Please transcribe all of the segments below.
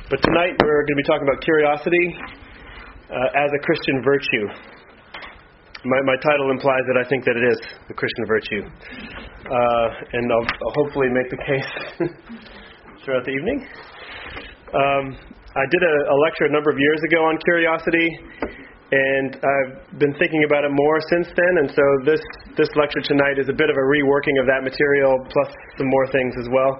But tonight we're going to be talking about curiosity as a Christian virtue. My title implies that I think that it is a Christian virtue. And I'll hopefully make the case throughout the evening. I did a lecture a number of years ago on curiosity, and I've been thinking about it more since then, and so this lecture tonight is a bit of a reworking of that material, plus some more things as well.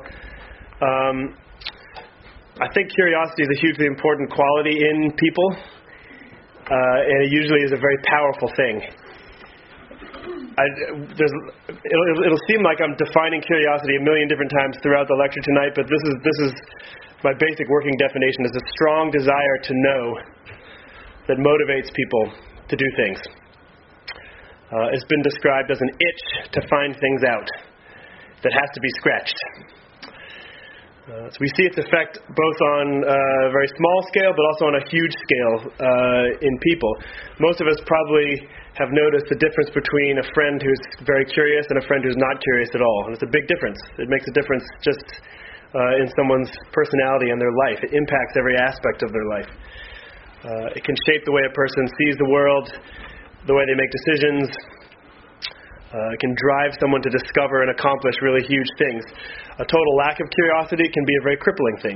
I think curiosity is a hugely important quality in people, and it usually is a very powerful thing. It'll seem like I'm defining curiosity a million different times throughout the lecture tonight, but this is my basic working definition: is a strong desire to know that motivates people to do things. It's been described as an itch to find things out that has to be scratched. So we see its effect both on a very small scale, but also on a huge scale in people. Most of us probably have noticed the difference between a friend who's very curious and a friend who's not curious at all. And it's a big difference. It makes a difference just in someone's personality and their life. It impacts every aspect of their life. It can shape the way a person sees the world, the way they make decisions. It can drive someone to discover and accomplish really huge things. A total lack of curiosity can be a very crippling thing.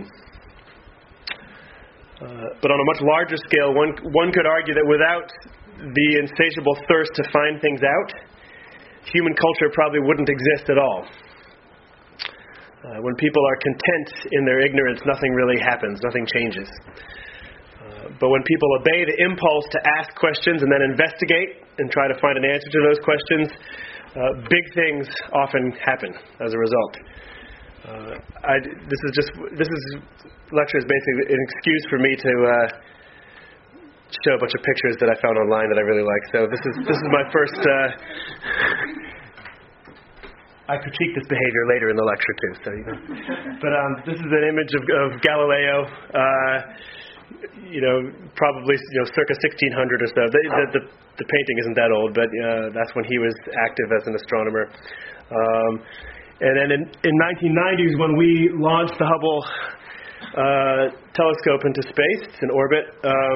But on a much larger scale, one could argue that without the insatiable thirst to find things out, human culture probably wouldn't exist at all. When people are content in their ignorance, nothing really happens, nothing changes. But when people obey the impulse to ask questions and then investigate and try to find an answer to those questions, big things often happen as a result. This lecture is basically an excuse for me to show a bunch of pictures that I found online that I really like. So this is my first. I critique this behavior later in the lecture too. So but this is an image of Galileo. Probably circa 1600 or so. The painting isn't that old, but that's when he was active as an astronomer. And then in 1990s, when we launched the Hubble telescope into space, it's in orbit,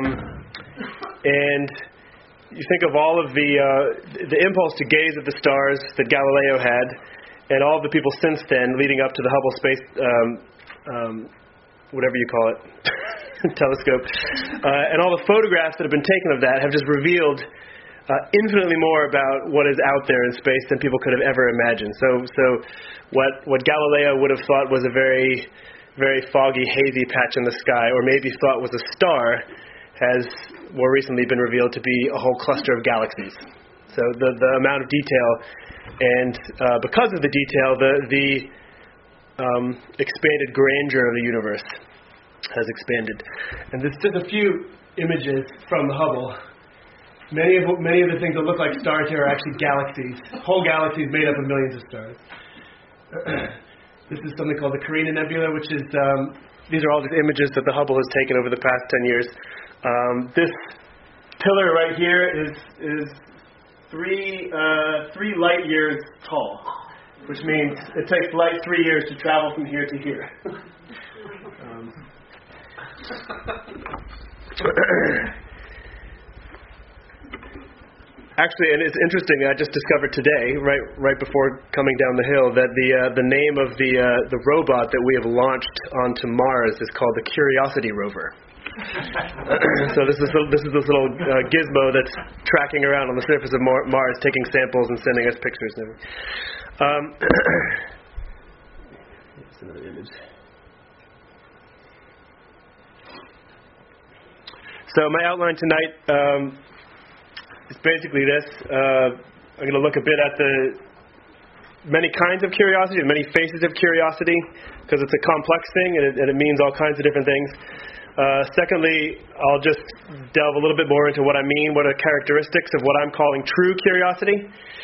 and you think of all of the impulse to gaze at the stars that Galileo had, and all of the people since then, leading up to the Hubble space, whatever you call it, telescope, and all the photographs that have been taken of that have just revealed infinitely more about what is out there in space than people could have ever imagined. So what Galileo would have thought was a very, very foggy, hazy patch in the sky, or maybe thought was a star, has more recently been revealed to be a whole cluster of galaxies. So the amount of detail, and because of the detail, the expanded grandeur of the universe has expanded. And there's just a few images from the Hubble. Many of the things that look like stars here are actually galaxies. Whole galaxies made up of millions of stars. This is something called the Carina Nebula, which is these are all just images that the Hubble has taken over the past 10 years. This pillar right here is 3 light years tall, which means it takes light 3 years to travel from here to here. Actually, and it's interesting, I just discovered today, right before coming down the hill, that the name of the robot that we have launched onto Mars is called the Curiosity rover. So this is this little gizmo that's tracking around on the surface of Mars, taking samples and sending us pictures. Here's another image. So my outline tonight is basically this. I'm going to look a bit at the many kinds of curiosity and many faces of curiosity, because it's a complex thing and it means all kinds of different things. Secondly, I'll just delve a little bit more into what I mean, what are characteristics of what I'm calling true curiosity.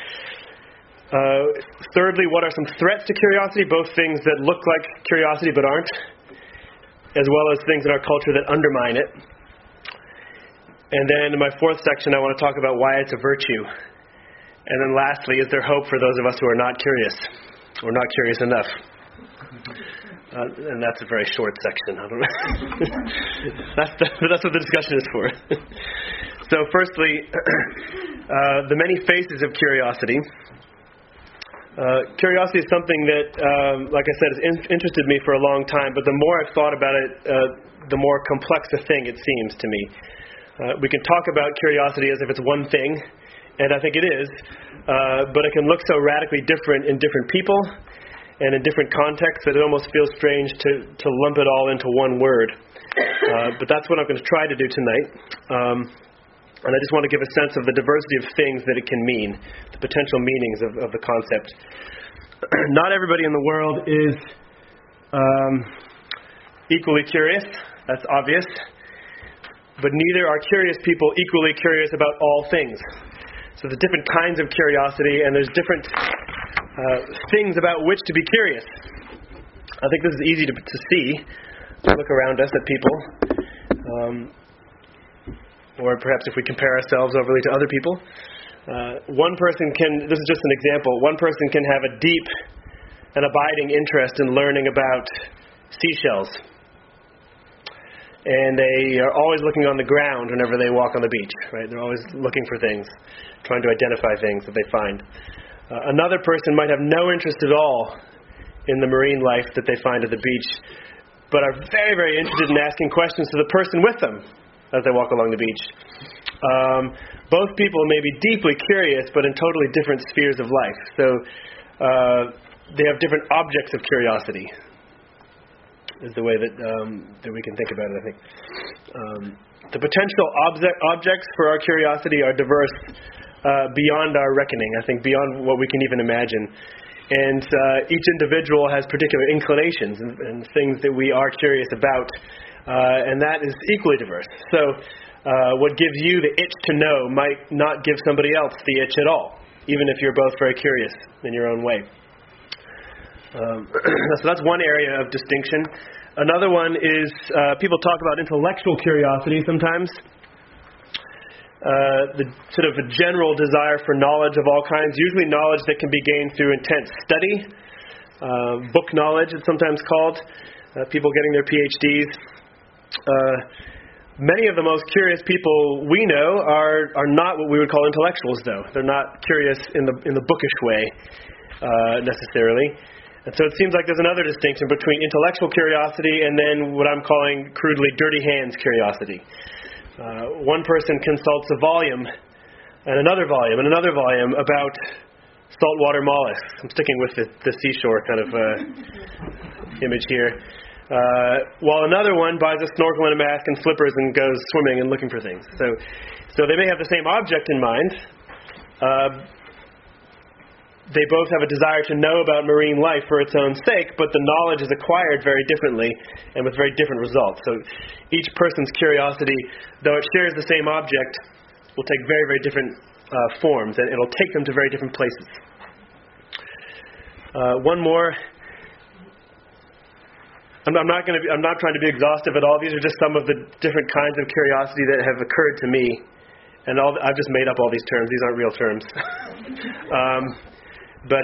Thirdly, what are some threats to curiosity, both things that look like curiosity but aren't, as well as things in our culture that undermine it. And then in my fourth section, I want to talk about why it's a virtue. And then lastly, is there hope for those of us who are not curious, or not curious enough? And that's a very short section. I don't know. That's what the discussion is for. So firstly, the many faces of curiosity. Curiosity is something that, like I said, has interested me for a long time, but the more I've thought about it, the more complex a thing it seems to me. We can talk about curiosity as if it's one thing, and I think it is, but it can look so radically different in different people and in different contexts that it almost feels strange to lump it all into one word. But that's what I'm going to try to do tonight. And I just want to give a sense of the diversity of things that it can mean, the potential meanings of the concept. Not everybody in the world is equally curious. That's obvious. But neither are curious people equally curious about all things. So there's different kinds of curiosity, and there's different things about which to be curious. I think this is easy to see. Look around us at people. Or perhaps if we compare ourselves overly to other people. One person can, this is just an example, one person can have a deep and abiding interest in learning about seashells. And they are always looking on the ground whenever they walk on the beach, right? They're always looking for things, trying to identify things that they find. Another person might have no interest at all in the marine life that they find at the beach, but are very, very interested in asking questions to the person with them as they walk along the beach. Both people may be deeply curious, but in totally different spheres of life. So they have different objects of curiosity, is the way that we can think about it, I think. The potential objects for our curiosity are diverse beyond our reckoning, I think, beyond what we can even imagine. And each individual has particular inclinations and things that we are curious about. And that is equally diverse. So what gives you the itch to know might not give somebody else the itch at all, even if you're both very curious in your own way. So that's one area of distinction. Another one is people talk about intellectual curiosity sometimes. The sort of a general desire for knowledge of all kinds, usually knowledge that can be gained through intense study. Book knowledge, it's sometimes called. People getting their PhDs. Many of the most curious people we know are not what we would call intellectuals, though. They're not curious in the bookish way necessarily. And so it seems like there's another distinction between intellectual curiosity and then what I'm calling crudely dirty hands curiosity. One person consults a volume and another volume and another volume about saltwater mollusks. I'm sticking with the seashore kind of image here. While another one buys a snorkel and a mask and flippers and goes swimming and looking for things. So they may have the same object in mind. They both have a desire to know about marine life for its own sake, but the knowledge is acquired very differently and with very different results. So each person's curiosity, though it shares the same object, will take very, very different forms, and it'll take them to very different places. One more. I'm not trying to be exhaustive at all. These are just some of the different kinds of curiosity that have occurred to me, and I've just made up all these terms. These aren't real terms. But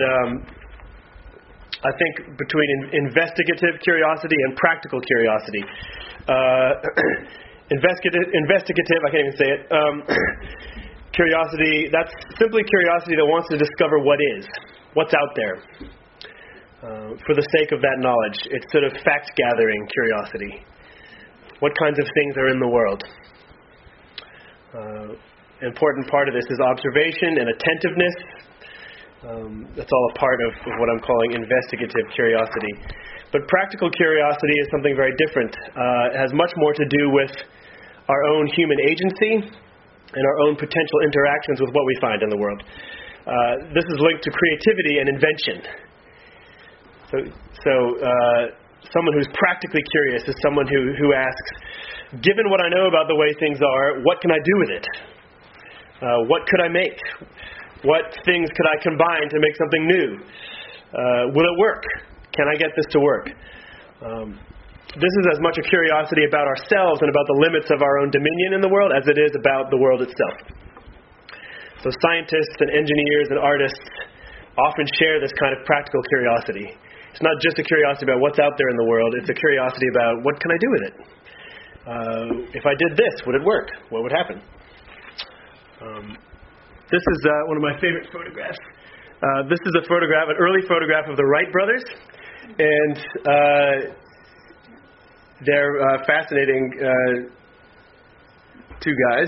I think between investigative curiosity and practical curiosity, investigative, I can't even say it. Curiosity, that's simply curiosity that wants to discover what is, what's out there. For the sake of that knowledge. It's sort of fact-gathering curiosity. What kinds of things are in the world? An important part of this is observation and attentiveness. That's all a part of what I'm calling investigative curiosity. But practical curiosity is something very different. It has much more to do with our own human agency and our own potential interactions with what we find in the world. This is linked to creativity and invention. So someone who's practically curious is someone who asks, given what I know about the way things are, what can I do with it? What could I make? What things could I combine to make something new? Will it work? Can I get this to work? This is as much a curiosity about ourselves and about the limits of our own dominion in the world as it is about the world itself. So scientists and engineers and artists often share this kind of practical curiosity. It's not just a curiosity about what's out there in the world. It's a curiosity about what can I do with it? If I did this, would it work? What would happen? This is one of my favorite photographs. This is a photograph, an early photograph of the Wright brothers, and they're fascinating two guys.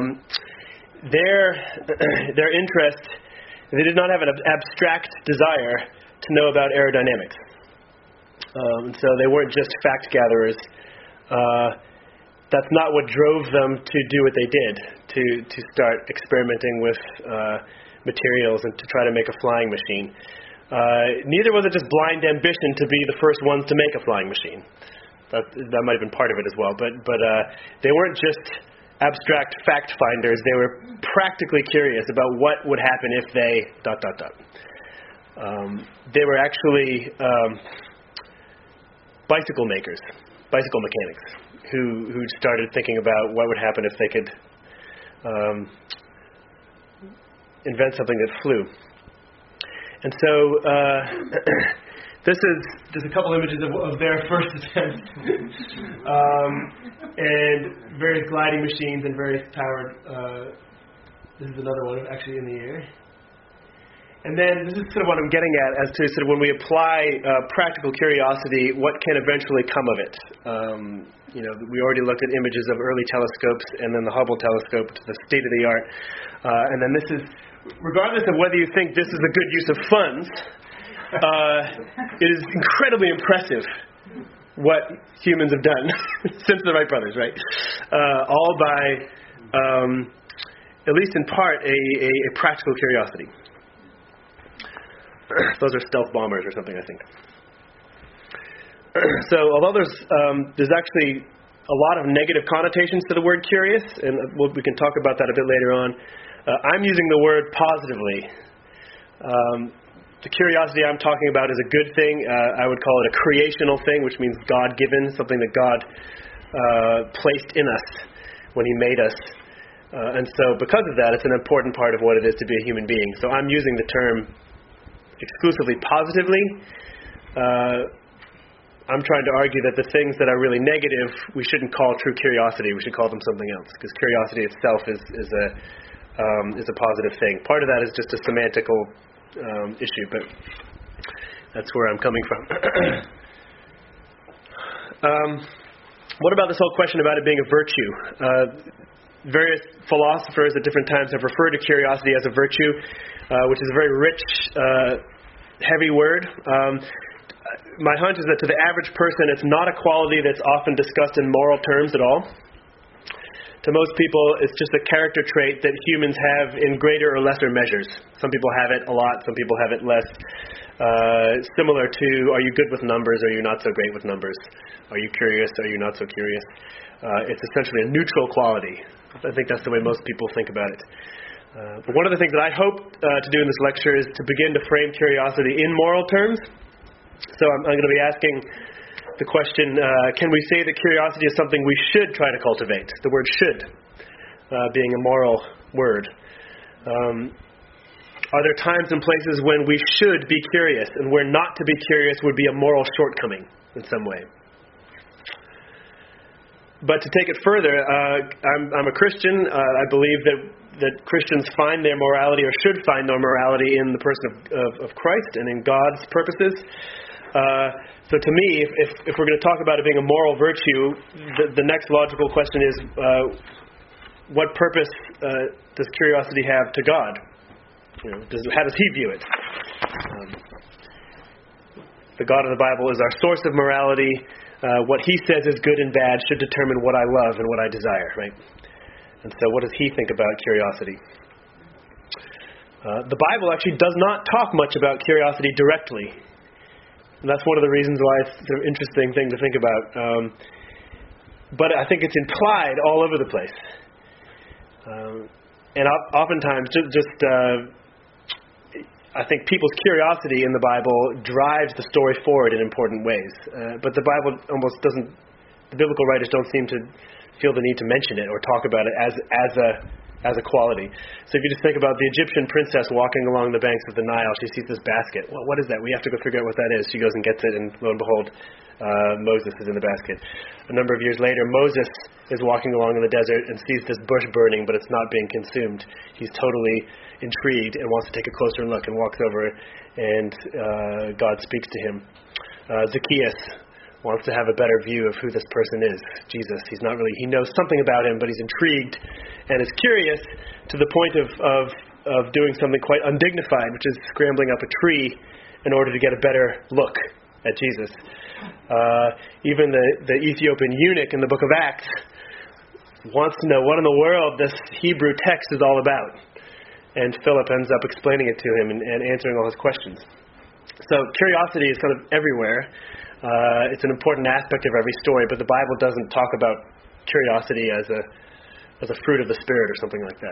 Their interest, they did not have an abstract desire to know about aerodynamics. And so they weren't just fact gatherers. That's not what drove them to do what they did, to start experimenting with materials and to try to make a flying machine. Neither was it just blind ambition to be the first ones to make a flying machine. That might have been part of it as well. But they weren't just abstract fact finders. They were practically curious about what would happen if they ... They were actually bicycle makers, bicycle mechanics, who started thinking about what would happen if they could invent something that flew. And so this is just a couple images of their first attempts, and various gliding machines and various powered. This is another one actually in the air. And then this is sort of what I'm getting at as to sort of when we apply practical curiosity, what can eventually come of it. We already looked at images of early telescopes and then the Hubble telescope, to the state of the art. And then this is, regardless of whether you think this is a good use of funds, it is incredibly impressive what humans have done since the Wright brothers, right? All by, at least in part, a practical curiosity. Those are stealth bombers or something, I think. So, although there's actually a lot of negative connotations to the word curious, and we can talk about that a bit later on, I'm using the word positively. The curiosity I'm talking about is a good thing. I would call it a creational thing, which means God-given, something that God placed in us when He made us. And so, because of that, it's an important part of what it is to be a human being. So, I'm using the term exclusively positively. I'm trying to argue that the things that are really negative, we shouldn't call true curiosity. We should call them something else, because curiosity itself is a positive thing. Part of that is just a semantical issue, but that's where I'm coming from. What about this whole question about it being a virtue? Various philosophers at different times have referred to curiosity as a virtue, which is a very rich, heavy word. My hunch is that to the average person, it's not a quality that's often discussed in moral terms at all. To most people, it's just a character trait that humans have in greater or lesser measures. Some people have it a lot, some people have it less. Similar to, are you good with numbers, or are you not so great with numbers? Are you curious, or are you not so curious? It's essentially a neutral quality. I think that's the way most people think about it. But one of the things that I hope to do in this lecture is to begin to frame curiosity in moral terms. So I'm going to be asking the question, can we say that curiosity is something we should try to cultivate? The word should being a moral word. Are there times and places when we should be curious, and where not to be curious would be a moral shortcoming in some way? But to take it further, I'm a Christian. I believe that Christians find their morality, or should find their morality, in the person of Christ and in God's purposes. So to me, if we're going to talk about it being a moral virtue, the next logical question is, what purpose does curiosity have to God? How does He view it? The God of the Bible is our source of morality. What He says is good and bad should determine what I love and what I desire, right? And so what does He think about curiosity? The Bible actually does not talk much about curiosity directly. And that's one of the reasons why it's an interesting thing to think about. But I think it's implied all over the place. And oftentimes, I think people's curiosity in the Bible drives the story forward in important ways. But the Bible almost doesn't, the biblical writers don't seem to feel the need to mention it or talk about it as as a quality. So if you just think about the Egyptian princess walking along the banks of the Nile, she sees this basket. Well, what is that? We have to go figure out what that is. She goes and gets it, and lo and behold, Moses is in the basket. A number of years later, Moses is walking along in the desert and sees this bush burning, but it's not being consumed. He's totally intrigued and wants to take a closer look and walks over, and God speaks to him. Zacchaeus wants to have a better view of who this person is, Jesus. He knows something about him, but he's intrigued and is curious to the point of doing something quite undignified, which is scrambling up a tree in order to get a better look at Jesus. Even the Ethiopian eunuch in the book of Acts wants to know what in the world this Hebrew text is all about. And Philip ends up explaining it to him and answering all his questions. So curiosity is kind of everywhere. It's an important aspect of every story, but the Bible doesn't talk about curiosity as a fruit of the Spirit or something like that.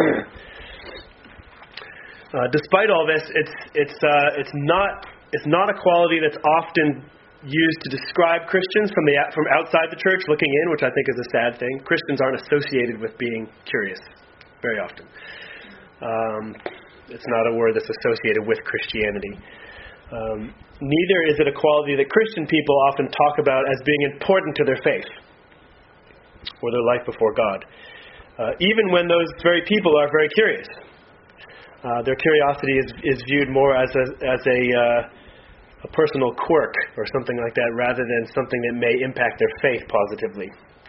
Despite all this, it's not a quality that's often used to describe Christians from outside the church looking in, which I think is a sad thing. Christians aren't associated with being curious very often. It's not a word that's associated with Christianity. Neither is it a quality that Christian people often talk about as being important to their faith or their life before God. Even when those very people are very curious. Their curiosity is viewed more as a personal quirk or something like that, rather than something that may impact their faith positively.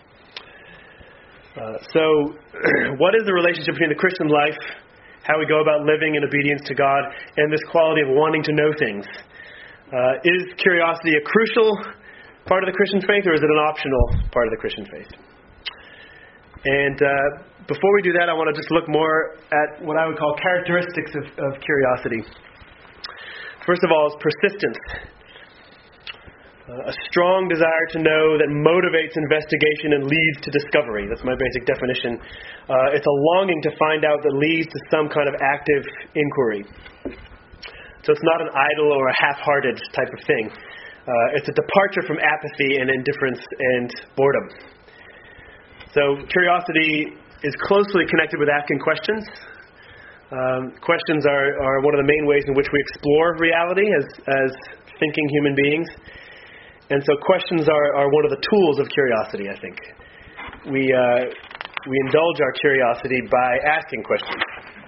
So, what is the relationship between the Christian life, how we go about living in obedience to God, and this quality of wanting to know things? Is curiosity a crucial part of the Christian faith, or is it an optional part of the Christian faith? And before we do that, I want to just look more at what I would call characteristics of curiosity. First of all is persistence. A strong desire to know that motivates investigation and leads to discovery. That's my basic definition. It's a longing to find out that leads to some kind of active inquiry. So it's not an idle or a half-hearted type of thing. It's a departure from apathy and indifference and boredom. So curiosity is closely connected with asking questions. Questions are one of the main ways in which we explore reality as thinking human beings. And so questions are one of the tools of curiosity, I think. We indulge our curiosity by asking questions.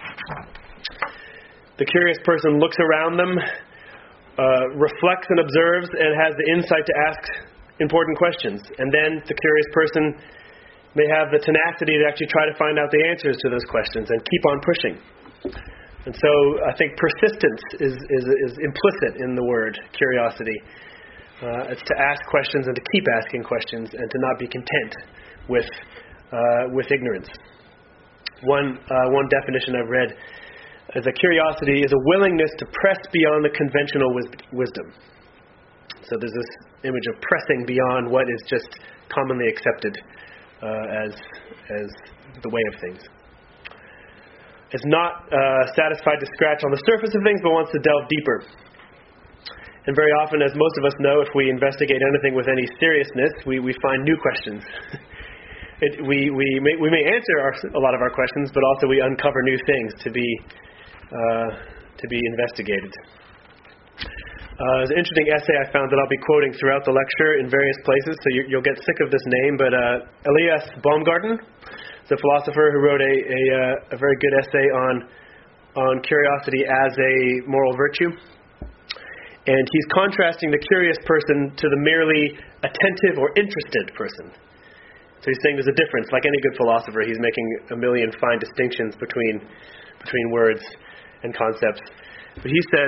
The curious person looks around them, reflects and observes, and has the insight to ask important questions. And then the curious person may have the tenacity to actually try to find out the answers to those questions and keep on pushing. And so I think persistence is implicit in the word curiosity. It's to ask questions and to keep asking questions and to not be content with ignorance. One definition I've read is that curiosity is a willingness to press beyond the conventional wisdom. So there's this image of pressing beyond what is just commonly accepted as the way of things. It's not satisfied to scratch on the surface of things, but wants to delve deeper. And very often, as most of us know, if we investigate anything with any seriousness, we find new questions. We may answer a lot of our questions, but also we uncover new things to be investigated. There's an interesting essay I found that I'll be quoting throughout the lecture in various places, so you'll get sick of this name, but Elias Baumgarten is a philosopher who wrote a very good essay on curiosity as a moral virtue. And he's contrasting the curious person to the merely attentive or interested person. So he's saying there's a difference. Like any good philosopher, he's making a million fine distinctions between words and concepts. But he says,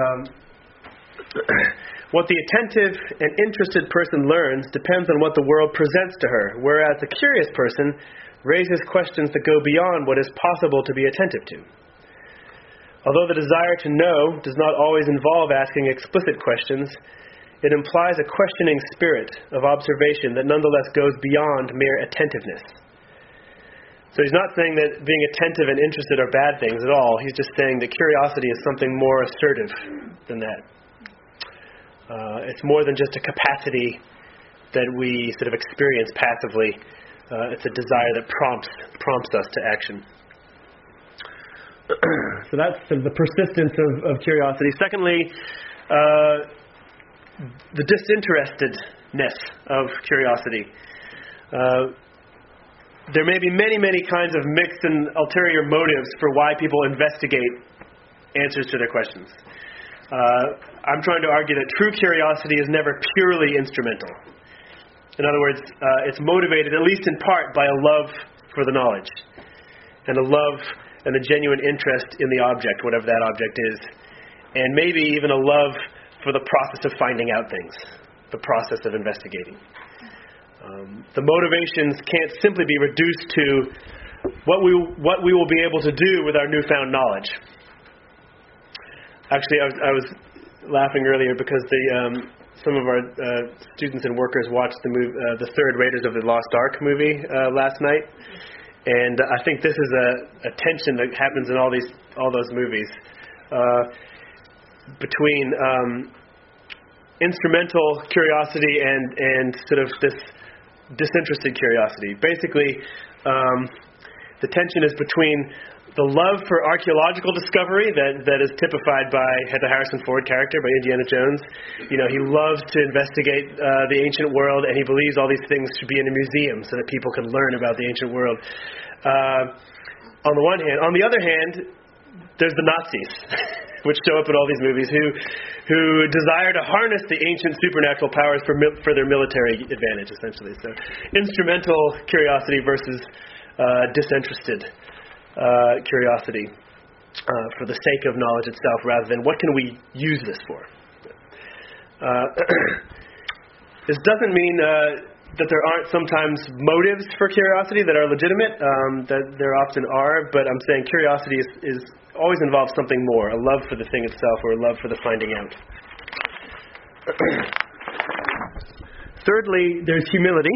what the attentive and interested person learns depends on what the world presents to her, whereas the curious person raises questions that go beyond what is possible to be attentive to. Although the desire to know does not always involve asking explicit questions, it implies a questioning spirit of observation that nonetheless goes beyond mere attentiveness. So he's not saying that being attentive and interested are bad things at all. He's just saying that curiosity is something more assertive than that. It's more than just a capacity that we sort of experience passively. It's a desire that prompts us to action. So that's the persistence of curiosity. Secondly, the disinterestedness of curiosity. There may be many, many kinds of mixed and ulterior motives for why people investigate answers to their questions. I'm trying to argue that true curiosity is never purely instrumental. In other words, it's motivated, at least in part, by a love for the knowledge, and a love and a genuine interest in the object, whatever that object is, and maybe even a love for the process of finding out things, the process of investigating. The motivations can't simply be reduced to what we will be able to do with our newfound knowledge. Actually, I was laughing earlier because some of our students and workers watched the third Raiders of the Lost Ark movie last night, and I think this is a tension that happens in all those movies between instrumental curiosity and sort of this disinterested curiosity. Basically, the tension is between the love for archaeological discovery that is typified by the Harrison Ford character, by Indiana Jones. You know, he loves to investigate the ancient world, and he believes all these things should be in a museum so that people can learn about the ancient world. On the one hand. On the other hand, there's the Nazis, which show up in all these movies, who desire to harness the ancient supernatural powers for their military advantage, essentially. So, instrumental curiosity versus disinterested curiosity for the sake of knowledge itself, rather than what can we use this for. This doesn't mean that there aren't sometimes motives for curiosity that are legitimate, that there often are, but I'm saying curiosity is always involves something more, a love for the thing itself or a love for the finding out. Thirdly, there's humility.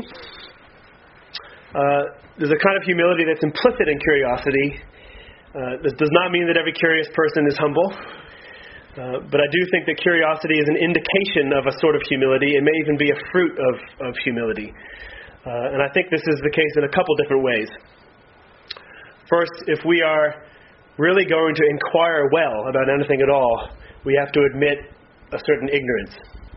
There's a kind of humility that's implicit in curiosity. This does not mean that every curious person is humble, but I do think that curiosity is an indication of a sort of humility. It may even be a fruit of humility. And I think this is the case in a couple different ways. First, if we are really going to inquire well about anything at all, we have to admit a certain ignorance.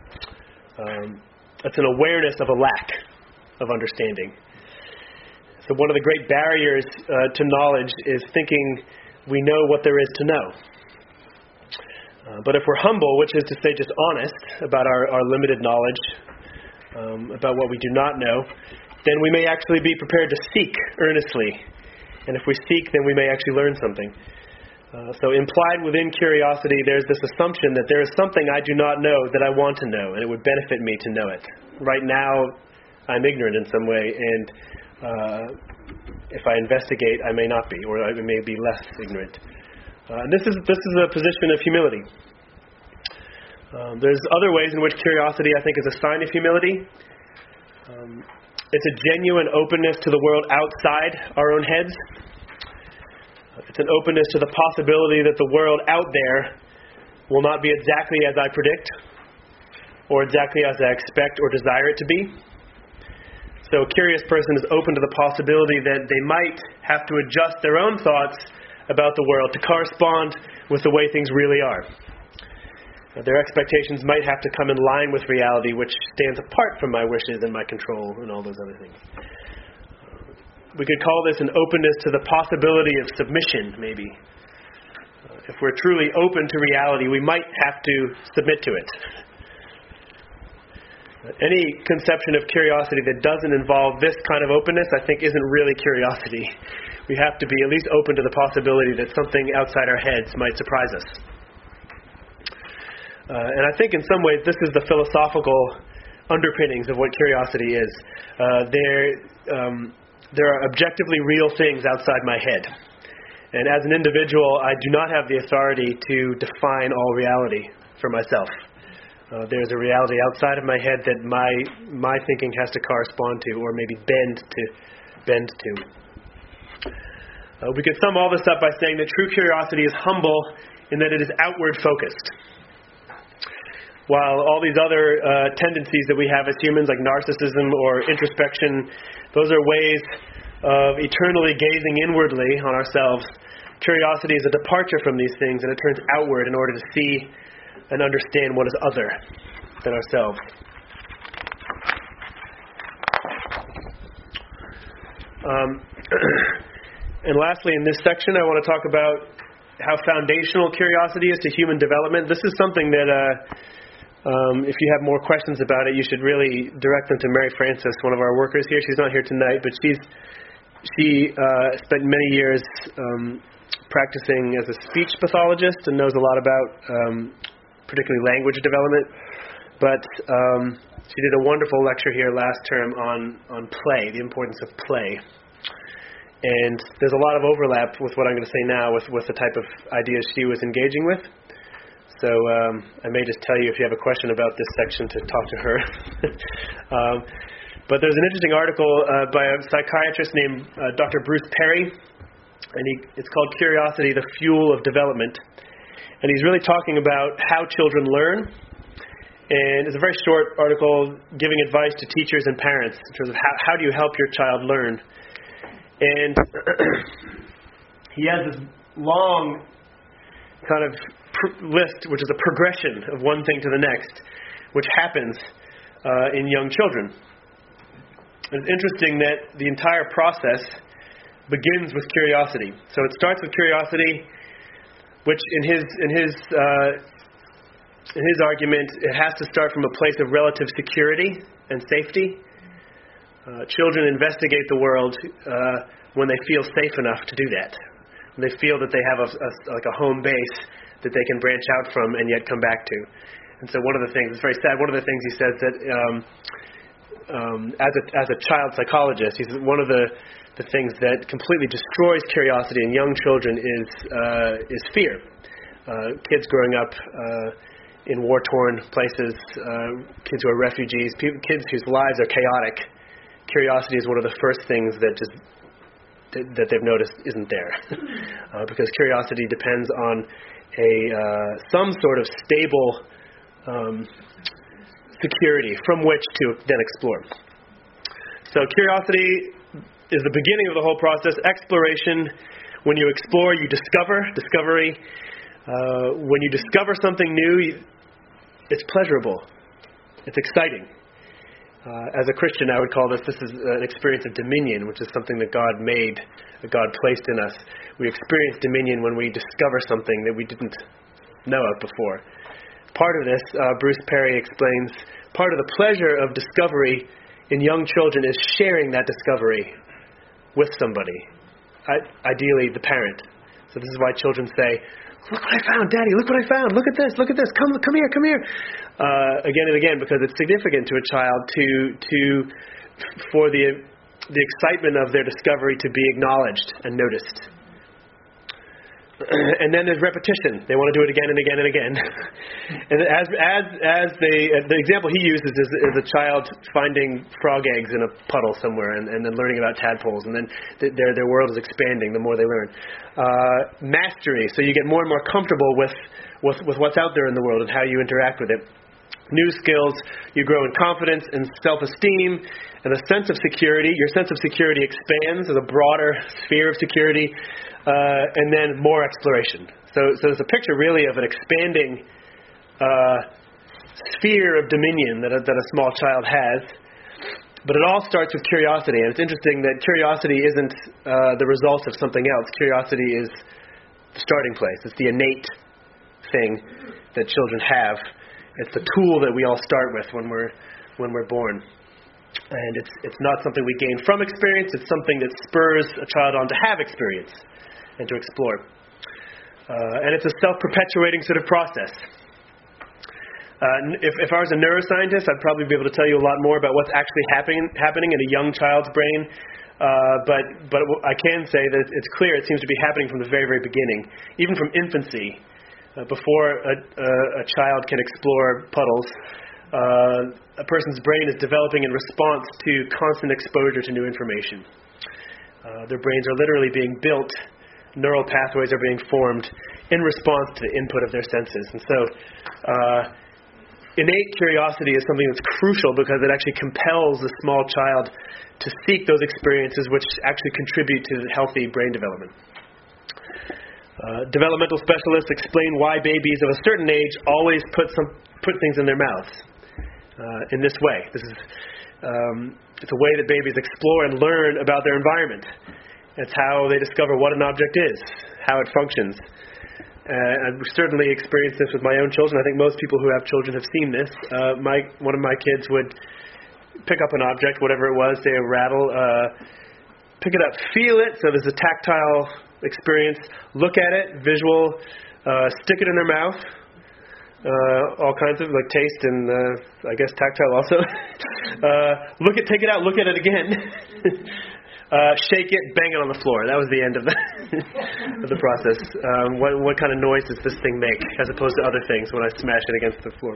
It's an awareness of a lack of understanding. So one of the great barriers to knowledge is thinking we know what there is to know. But if we're humble, which is to say just honest about our limited knowledge, about what we do not know, then we may actually be prepared to seek earnestly. And if we seek, then we may actually learn something. So implied within curiosity, there's this assumption that there is something I do not know that I want to know, and it would benefit me to know it. Right now, I'm ignorant in some way, and if I investigate, I may not be, or I may be less ignorant. This is a position of humility. There's other ways in which curiosity, I think, is a sign of humility. It's a genuine openness to the world outside our own heads. It's an openness to the possibility that the world out there will not be exactly as I predict, or exactly as I expect or desire it to be. So a curious person is open to the possibility that they might have to adjust their own thoughts about the world to correspond with the way things really are. Their expectations might have to come in line with reality, which stands apart from my wishes and my control and all those other things. We could call this an openness to the possibility of submission, maybe. If we're truly open to reality, we might have to submit to it. Any conception of curiosity that doesn't involve this kind of openness, I think, isn't really curiosity. We have to be at least open to the possibility that something outside our heads might surprise us. And I think in some ways this is the philosophical underpinnings of what curiosity is. There are objectively real things outside my head. And as an individual, I do not have the authority to define all reality for myself. There's a reality outside of my head that my thinking has to correspond to, or maybe bend to. We could sum all this up by saying that true curiosity is humble in that it is outward focused. While all these other tendencies that we have as humans, like narcissism or introspection, those are ways of eternally gazing inwardly on ourselves. Curiosity is a departure from these things, and it turns outward in order to see and understand what is other than ourselves. And lastly, in this section, I want to talk about how foundational curiosity is to human development. This is something that, if you have more questions about it, you should really direct them to Mary Frances, one of our workers here. She's not here tonight, but she spent many years practicing as a speech pathologist and knows a lot about particularly language development. But she did a wonderful lecture here last term on play, the importance of play. And there's a lot of overlap with what I'm going to say now with the type of ideas she was engaging with. So I may just tell you if you have a question about this section to talk to her. But there's an interesting article by a psychiatrist named Dr. Bruce Perry, and it's called Curiosity, the Fuel of Development. And he's really talking about how children learn. And it's a very short article giving advice to teachers and parents in terms of how do you help your child learn. And he has this long kind of list, which is a progression of one thing to the next, which happens in young children. It's interesting that the entire process begins with curiosity. So it starts with curiosity, which in his argument, it has to start from a place of relative security and safety. Children investigate the world when they feel safe enough to do that. When they feel that they have a home base that they can branch out from and yet come back to. And so one of the things, it's very sad, one of the things he says that as a child psychologist, he says one of the things that completely destroys curiosity in young children is fear. Kids growing up in war-torn places, kids who are refugees, kids whose lives are chaotic. Curiosity is one of the first things that they've noticed isn't there, because curiosity depends on some sort of stable security from which to then explore. So curiosity is the beginning of the whole process. Exploration, when you explore, you discover. Discovery, when you discover something new, it's pleasurable. It's exciting. As a Christian, I would call this is an experience of dominion, which is something that God made, that God placed in us. We experience dominion when we discover something that we didn't know of before. Part of this, Bruce Perry explains, part of the pleasure of discovery in young children is sharing that discovery with somebody, ideally the parent. So this is why children say, "Look what I found, Daddy, look what I found, look at this, come here. Again and again, because it's significant to a child for the excitement of their discovery to be acknowledged and noticed. And then there's repetition. They want to do it again and again and again. And the example he uses is a child finding frog eggs in a puddle somewhere and then learning about tadpoles, and then their world is expanding the more they learn. Mastery, so you get more and more comfortable with what's out there in the world and how you interact with it. New skills, you grow in confidence and self-esteem and a sense of security. Your sense of security expands as a broader sphere of security, and then more exploration. So there's a picture really of an expanding sphere of dominion that a small child has. But it all starts with curiosity, and it's interesting that curiosity isn't the result of something else. Curiosity is the starting place. It's the innate thing that children have. It's the tool that we all start with when we're born. And it's not something we gain from experience, it's something that spurs a child on to have experience and to explore. And it's a self-perpetuating sort of process. If I was a neuroscientist, I'd probably be able to tell you a lot more about what's actually happening in a young child's brain. But I can say that it's clear it seems to be happening from the very, very beginning, even from infancy. Before a child can explore puddles, a person's brain is developing in response to constant exposure to new information. Their brains are literally being built. Neural pathways are being formed in response to the input of their senses. And so innate curiosity is something that's crucial because it actually compels the small child to seek those experiences which actually contribute to healthy brain development. Developmental specialists explain why babies of a certain age always put things in their mouths in this way. This is it's a way that babies explore and learn about their environment. It's how they discover what an object is, how it functions. I've certainly experienced this with my own children. I think most people who have children have seen this. One of my kids would pick up an object, whatever it was, say a rattle, pick it up, feel it, so there's a tactile experience, look at it, visual, stick it in their mouth, all kinds of, like taste and I guess tactile also. Take it out, look at it again. Shake it, bang it on the floor. That was the end of the of the process. What kind of noise does this thing make, as opposed to other things when I smash it against the floor?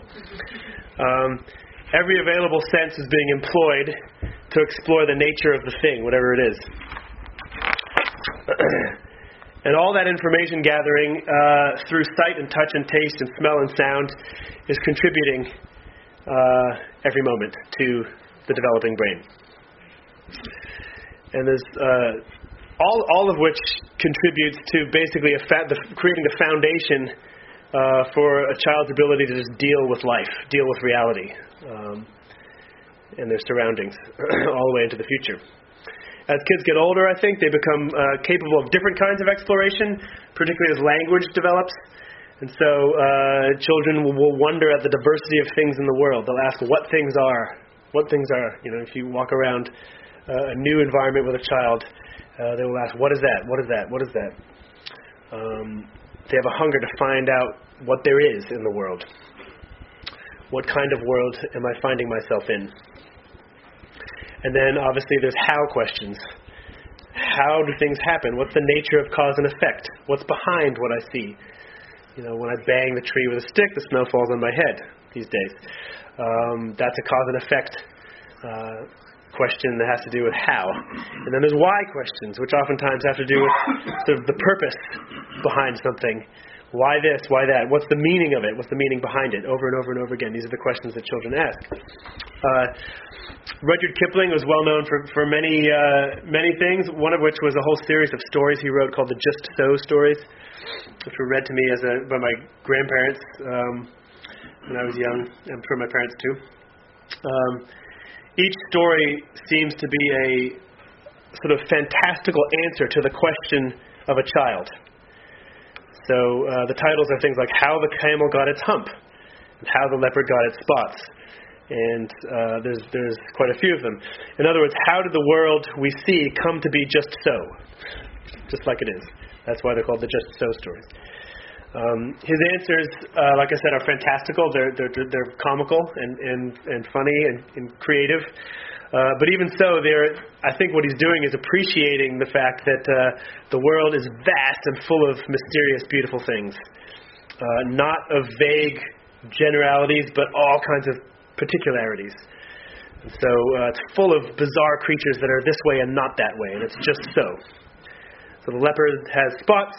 Every available sense is being employed to explore the nature of the thing, whatever it is. And all that information gathering through sight and touch and taste and smell and sound is contributing every moment to the developing brain. And there's all of which contributes to basically creating a foundation for a child's ability to just deal with life, deal with reality, and their surroundings all the way into the future. As kids get older, I think, they become capable of different kinds of exploration, particularly as language develops. And so children will wonder at the diversity of things in the world. They'll ask what things are. What things are. If you walk around a new environment with a child, they will ask, what is that? What is that? What is that? They have a hunger to find out what there is in the world. What kind of world am I finding myself in? And then, obviously, there's how questions. How do things happen? What's the nature of cause and effect? What's behind what I see? When I bang the tree with a stick, the snow falls on my head these days. That's a cause and effect question that has to do with how. And then there's why questions, which oftentimes have to do with sort of the purpose behind something. Why this? Why that? What's the meaning of it? What's the meaning behind it? Over and over and over again. These are the questions that children ask. Rudyard Kipling was well known for many things, one of which was a whole series of stories he wrote called the Just So stories, which were read to me by my grandparents when I was young, and for my parents too. Each story seems to be a sort of fantastical answer to the question of a child. So the titles are things like How the Camel Got Its Hump, and How the Leopard Got Its Spots. And there's quite a few of them. In other words, how did the world we see come to be just so? Just like it is. That's why they're called the Just So stories. His answers, like I said, are fantastical. They're comical and funny and creative. But even so, I think what he's doing is appreciating the fact that the world is vast and full of mysterious, beautiful things. Not of vague generalities, but all kinds of particularities. And so it's full of bizarre creatures that are this way and not that way, and it's just so. So the leopard has spots,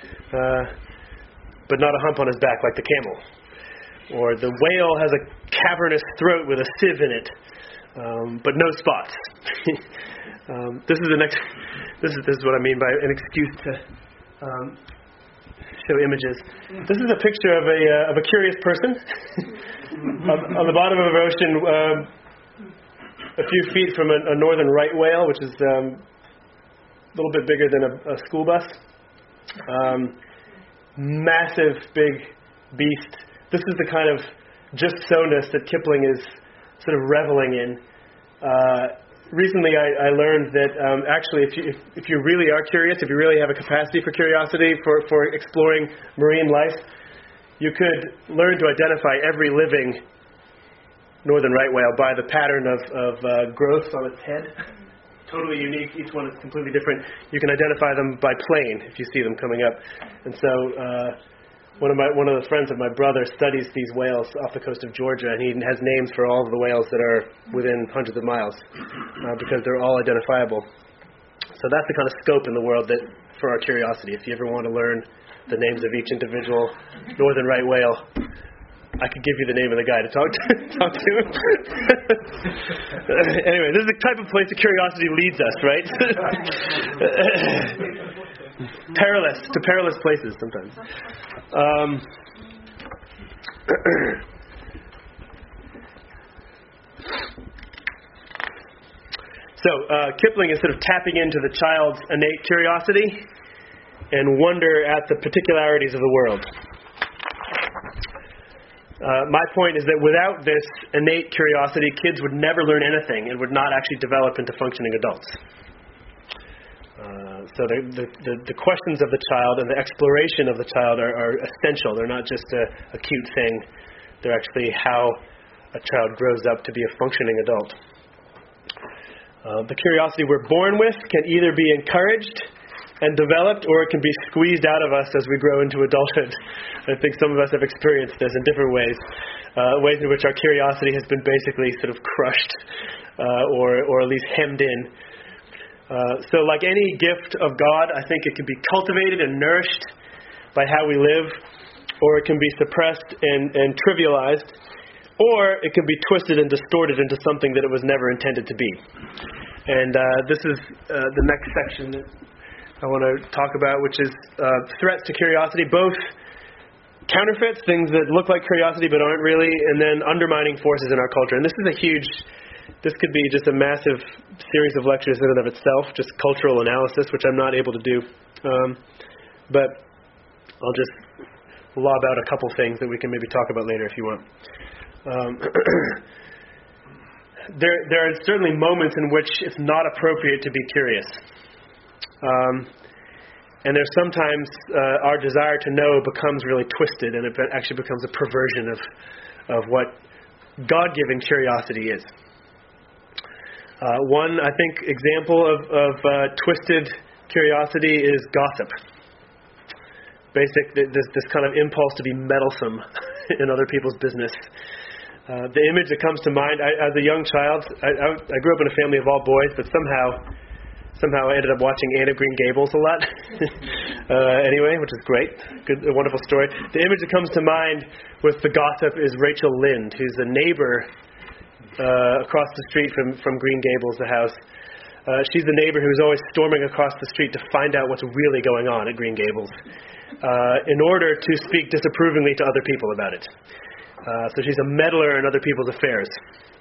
but not a hump on his back like the camel. Or the whale has a cavernous throat with a sieve in it, but no spots. This is what I mean by an excuse to show images. This is a picture of a curious person on the bottom of an ocean, a few feet from a northern right whale, which is a little bit bigger than a school bus. Massive, big beast. This is the kind of just so-ness that Kipling is sort of reveling in. Recently, I learned that actually, if you really are curious, if you really have a capacity for curiosity, for exploring marine life, you could learn to identify every living northern right whale by the pattern of growths on its head. Totally unique. Each one is completely different. You can identify them by plane if you see them coming up. And so one of the friends of my brother studies these whales off the coast of Georgia, and he has names for all of the whales that are within hundreds of miles because they're all identifiable. So that's the kind of scope in the world that for our curiosity. If you ever want to learn the names of each individual northern right whale, I could give you the name of the guy to talk to. Anyway, this is the type of place that curiosity leads us, right? perilous places sometimes. So Kipling is sort of tapping into the child's innate curiosity and wonder at the particularities of the world. My point is that without this innate curiosity, kids would never learn anything and would not actually develop into functioning adults. So the questions of the child and the exploration of the child are essential. They're not just a cute thing. They're actually how a child grows up to be a functioning adult. The curiosity we're born with can either be encouraged and developed, or it can be squeezed out of us as we grow into adulthood. I think some of us have experienced this in different ways, ways in which our curiosity has been basically sort of crushed or at least hemmed in. So like any gift of God, I think it can be cultivated and nourished by how we live, or it can be suppressed and trivialized, or it can be twisted and distorted into something that it was never intended to be. And this is the next section that I want to talk about, which is threats to curiosity, both counterfeits, things that look like curiosity but aren't really, and then undermining forces in our culture. And this could be just a massive series of lectures in and of itself, just cultural analysis, which I'm not able to do. But I'll just lob out a couple things that we can maybe talk about later if you want. There are certainly moments in which it's not appropriate to be curious. And there's sometimes our desire to know becomes really twisted, and it actually becomes a perversion of what God-given curiosity is. One, I think, example of twisted curiosity is gossip. This kind of impulse to be meddlesome in other people's business. The image that comes to mind, as a young child, I grew up in a family of all boys, but somehow I ended up watching Anne of Green Gables a lot. Anyway, which is great. A wonderful story. The image that comes to mind with the gossip is Rachel Lynde, who's a neighbor across the street from Green Gables, the house. She's the neighbor who's always storming across the street to find out what's really going on at Green Gables in order to speak disapprovingly to other people about it. So she's a meddler in other people's affairs,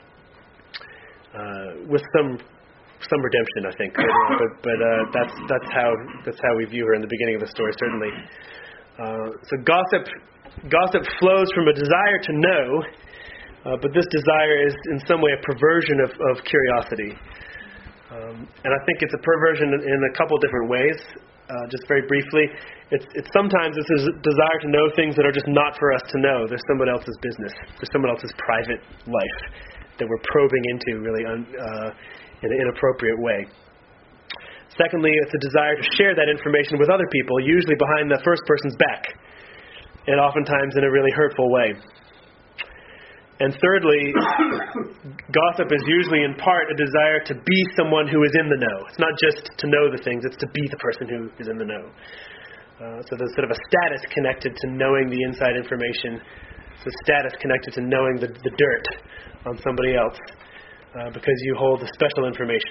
with some redemption, I think. But that's how we view her in the beginning of the story, certainly. So gossip flows from a desire to know, but this desire is in some way a perversion of curiosity. And I think it's a perversion in a couple different ways. Just very briefly, it's sometimes this is a desire to know things that are just not for us to know. There's someone else's business. There's someone else's private life that we're probing into really in an inappropriate way. Secondly, it's a desire to share that information with other people, usually behind the first person's back, and oftentimes in a really hurtful way. And thirdly, gossip is usually in part a desire to be someone who is in the know. It's not just to know the things, it's to be the person who is in the know. So there's sort of a status connected to knowing the inside information. It's a status connected to knowing the dirt on somebody else because you hold the special information.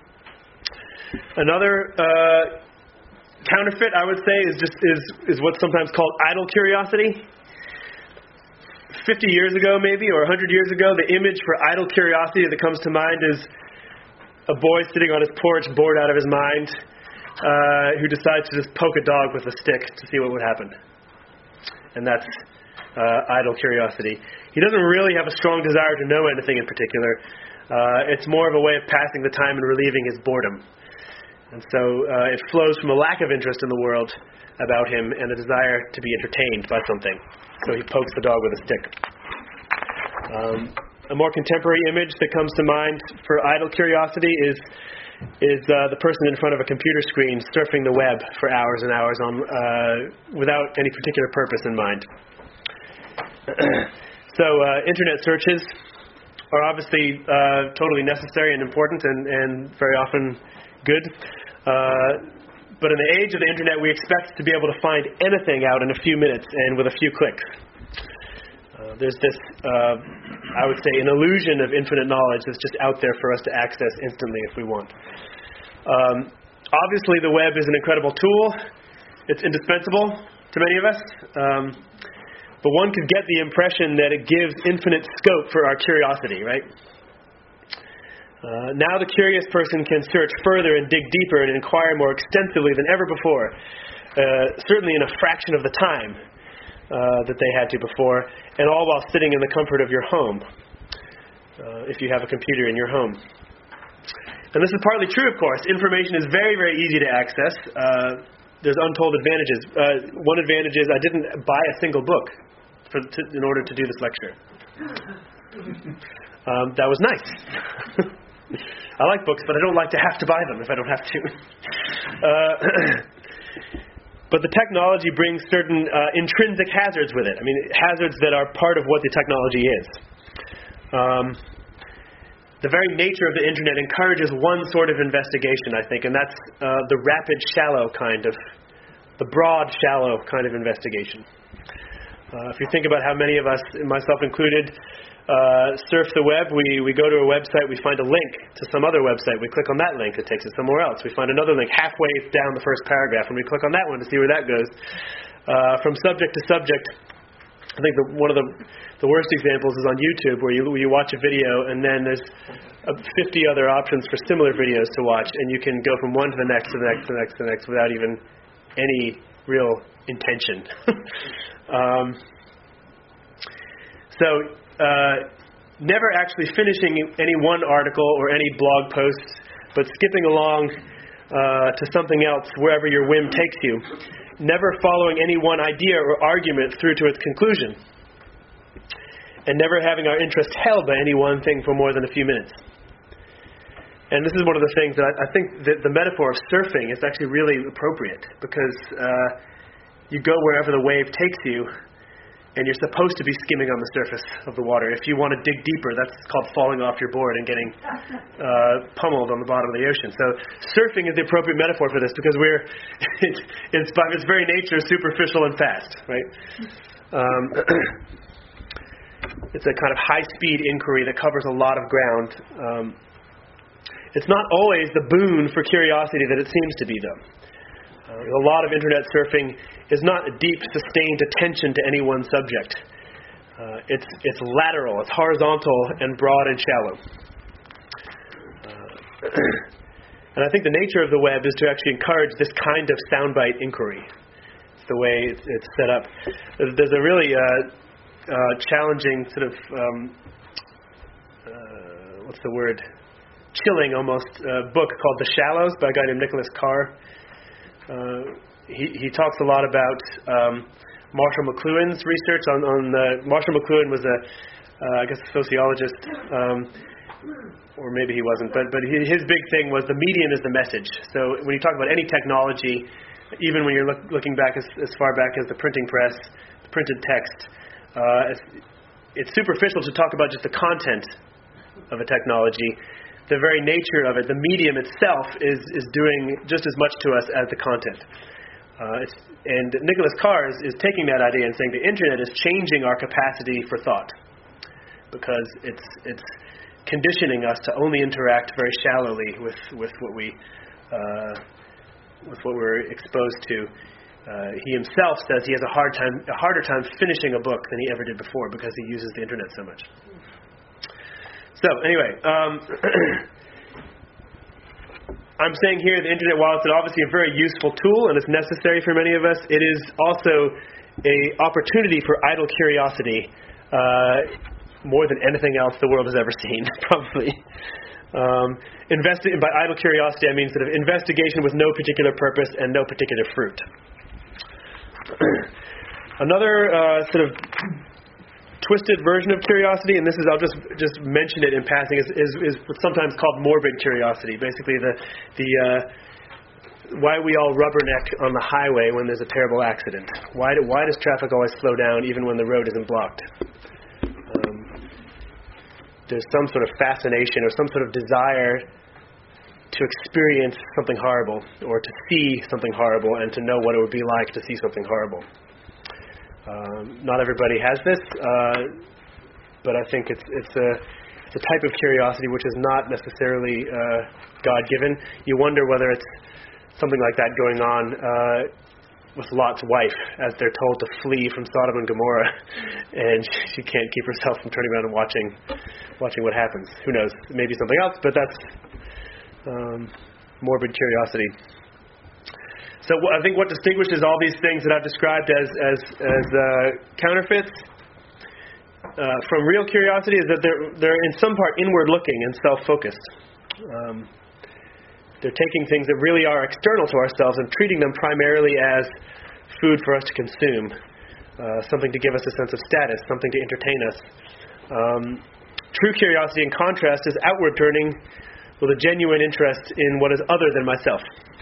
Another counterfeit, I would say, is what's sometimes called idle curiosity. 50 years ago, maybe, or 100 years ago, the image for idle curiosity that comes to mind is a boy sitting on his porch, bored out of his mind, who decides to just poke a dog with a stick to see what would happen. And that's idle curiosity. He doesn't really have a strong desire to know anything in particular. It's more of a way of passing the time and relieving his boredom. And so it flows from a lack of interest in the world about him and a desire to be entertained by something. So he pokes the dog with a stick. A more contemporary image that comes to mind for idle curiosity is the person in front of a computer screen surfing the web for hours and hours without any particular purpose in mind. So internet searches are obviously totally necessary and important and very often good. But in the age of the internet, we expect to be able to find anything out in a few minutes and with a few clicks. There's this, I would say, an illusion of infinite knowledge that's just out there for us to access instantly if we want. Obviously, the web is an incredible tool. It's indispensable to many of us. But one could get the impression that it gives infinite scope for our curiosity, right? Now the curious person can search further and dig deeper and inquire more extensively than ever before, certainly in a fraction of the time that they had to before, and all while sitting in the comfort of your home, if you have a computer in your home. And this is partly true, of course. Information is very, very easy to access. There's untold advantages. One advantage is I didn't buy a single book in order to do this lecture. That was nice. I like books, but I don't like to have to buy them if I don't have to. But the technology brings certain intrinsic hazards with it. I mean, hazards that are part of what the technology is. The very nature of the internet encourages one sort of investigation, I think, and that's the rapid, shallow kind of, the broad, shallow kind of investigation. If you think about how many of us, myself included, surf the web, we go to a website, we find a link to some other website, we click on that link, it takes us somewhere else. We find another link halfway down the first paragraph, and we click on that one to see where that goes. From subject to subject, I think one of the worst examples is on YouTube, where you watch a video and then there's 50 other options for similar videos to watch, and you can go from one to the next, to the next, to the next, to the next, without even any real intention. Never actually finishing any one article or any blog post, but skipping along to something else wherever your whim takes you. Never following any one idea or argument through to its conclusion. And never having our interest held by any one thing for more than a few minutes. And this is one of the things that I think that the metaphor of surfing is actually really appropriate, because you go wherever the wave takes you, and you're supposed to be skimming on the surface of the water. If you want to dig deeper, that's called falling off your board and getting pummeled on the bottom of the ocean. So surfing is the appropriate metaphor for this, because it's by its very nature superficial and fast, right? It's a kind of high-speed inquiry that covers a lot of ground. It's not always the boon for curiosity that it seems to be, though. A lot of internet surfing is not a deep, sustained attention to any one subject. It's lateral, it's horizontal, and broad and shallow. And I think the nature of the web is to actually encourage this kind of soundbite inquiry. It's the way it's set up. There's a really challenging sort of, what's the word? Chilling almost book called The Shallows by a guy named Nicholas Carr. He talks a lot about Marshall McLuhan's research on Marshall McLuhan was I guess a sociologist, or maybe he wasn't, but his big thing was the medium is the message. So when you talk about any technology, even when you're looking back as far back as the printing press, the printed text, it's superficial to talk about just the content of a technology. The very nature of it, the medium itself, is doing just as much to us as the content. And Nicholas Carr is taking that idea and saying the internet is changing our capacity for thought, because it's conditioning us to only interact very shallowly with what we're exposed to. He himself says he has a harder time finishing a book than he ever did before, because he uses the internet so much. So anyway, I'm saying here the internet, while it's obviously a very useful tool and it's necessary for many of us, it is also an opportunity for idle curiosity, more than anything else the world has ever seen, probably. By idle curiosity, I mean sort of investigation with no particular purpose and no particular fruit. Another sort of twisted version of curiosity, and this is, I'll just mention it in passing, is what's sometimes called morbid curiosity. Basically, why we all rubberneck on the highway when there's a terrible accident. Why does traffic always slow down even when the road isn't blocked? There's some sort of fascination or some sort of desire to experience something horrible, or to see something horrible, and to know what it would be like to see something horrible. Not everybody has this, but I think it's a type of curiosity which is not necessarily God-given. You wonder whether it's something like that going on with Lot's wife as they're told to flee from Sodom and Gomorrah, and she can't keep herself from turning around and watching what happens. Who knows? Maybe something else, but that's morbid curiosity. So I think what distinguishes all these things that I've described as counterfeits from real curiosity is that they're in some part inward-looking and self-focused. They're taking things that really are external to ourselves and treating them primarily as food for us to consume, something to give us a sense of status, something to entertain us. True curiosity, in contrast, is outward turning with a genuine interest in what is other than myself.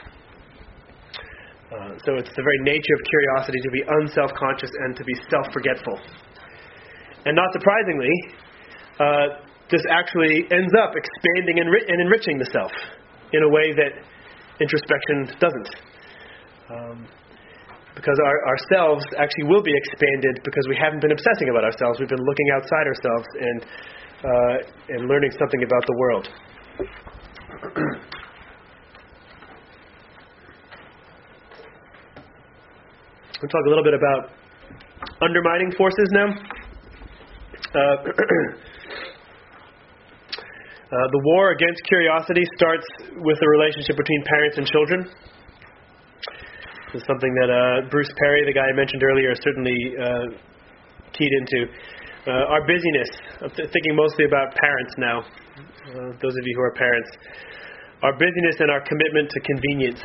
So it's the very nature of curiosity to be unself-conscious and to be self-forgetful. And not surprisingly, this actually ends up expanding and enriching the self in a way that introspection doesn't. Because ourselves actually will be expanded because we haven't been obsessing about ourselves. We've been looking outside ourselves and learning something about the world. We'll talk a little bit about undermining forces now. The war against curiosity starts with the relationship between parents and children. This is something that Bruce Perry, the guy I mentioned earlier, certainly keyed into. Our busyness, I'm thinking mostly about parents now, those of you who are parents. Our busyness and our commitment to convenience.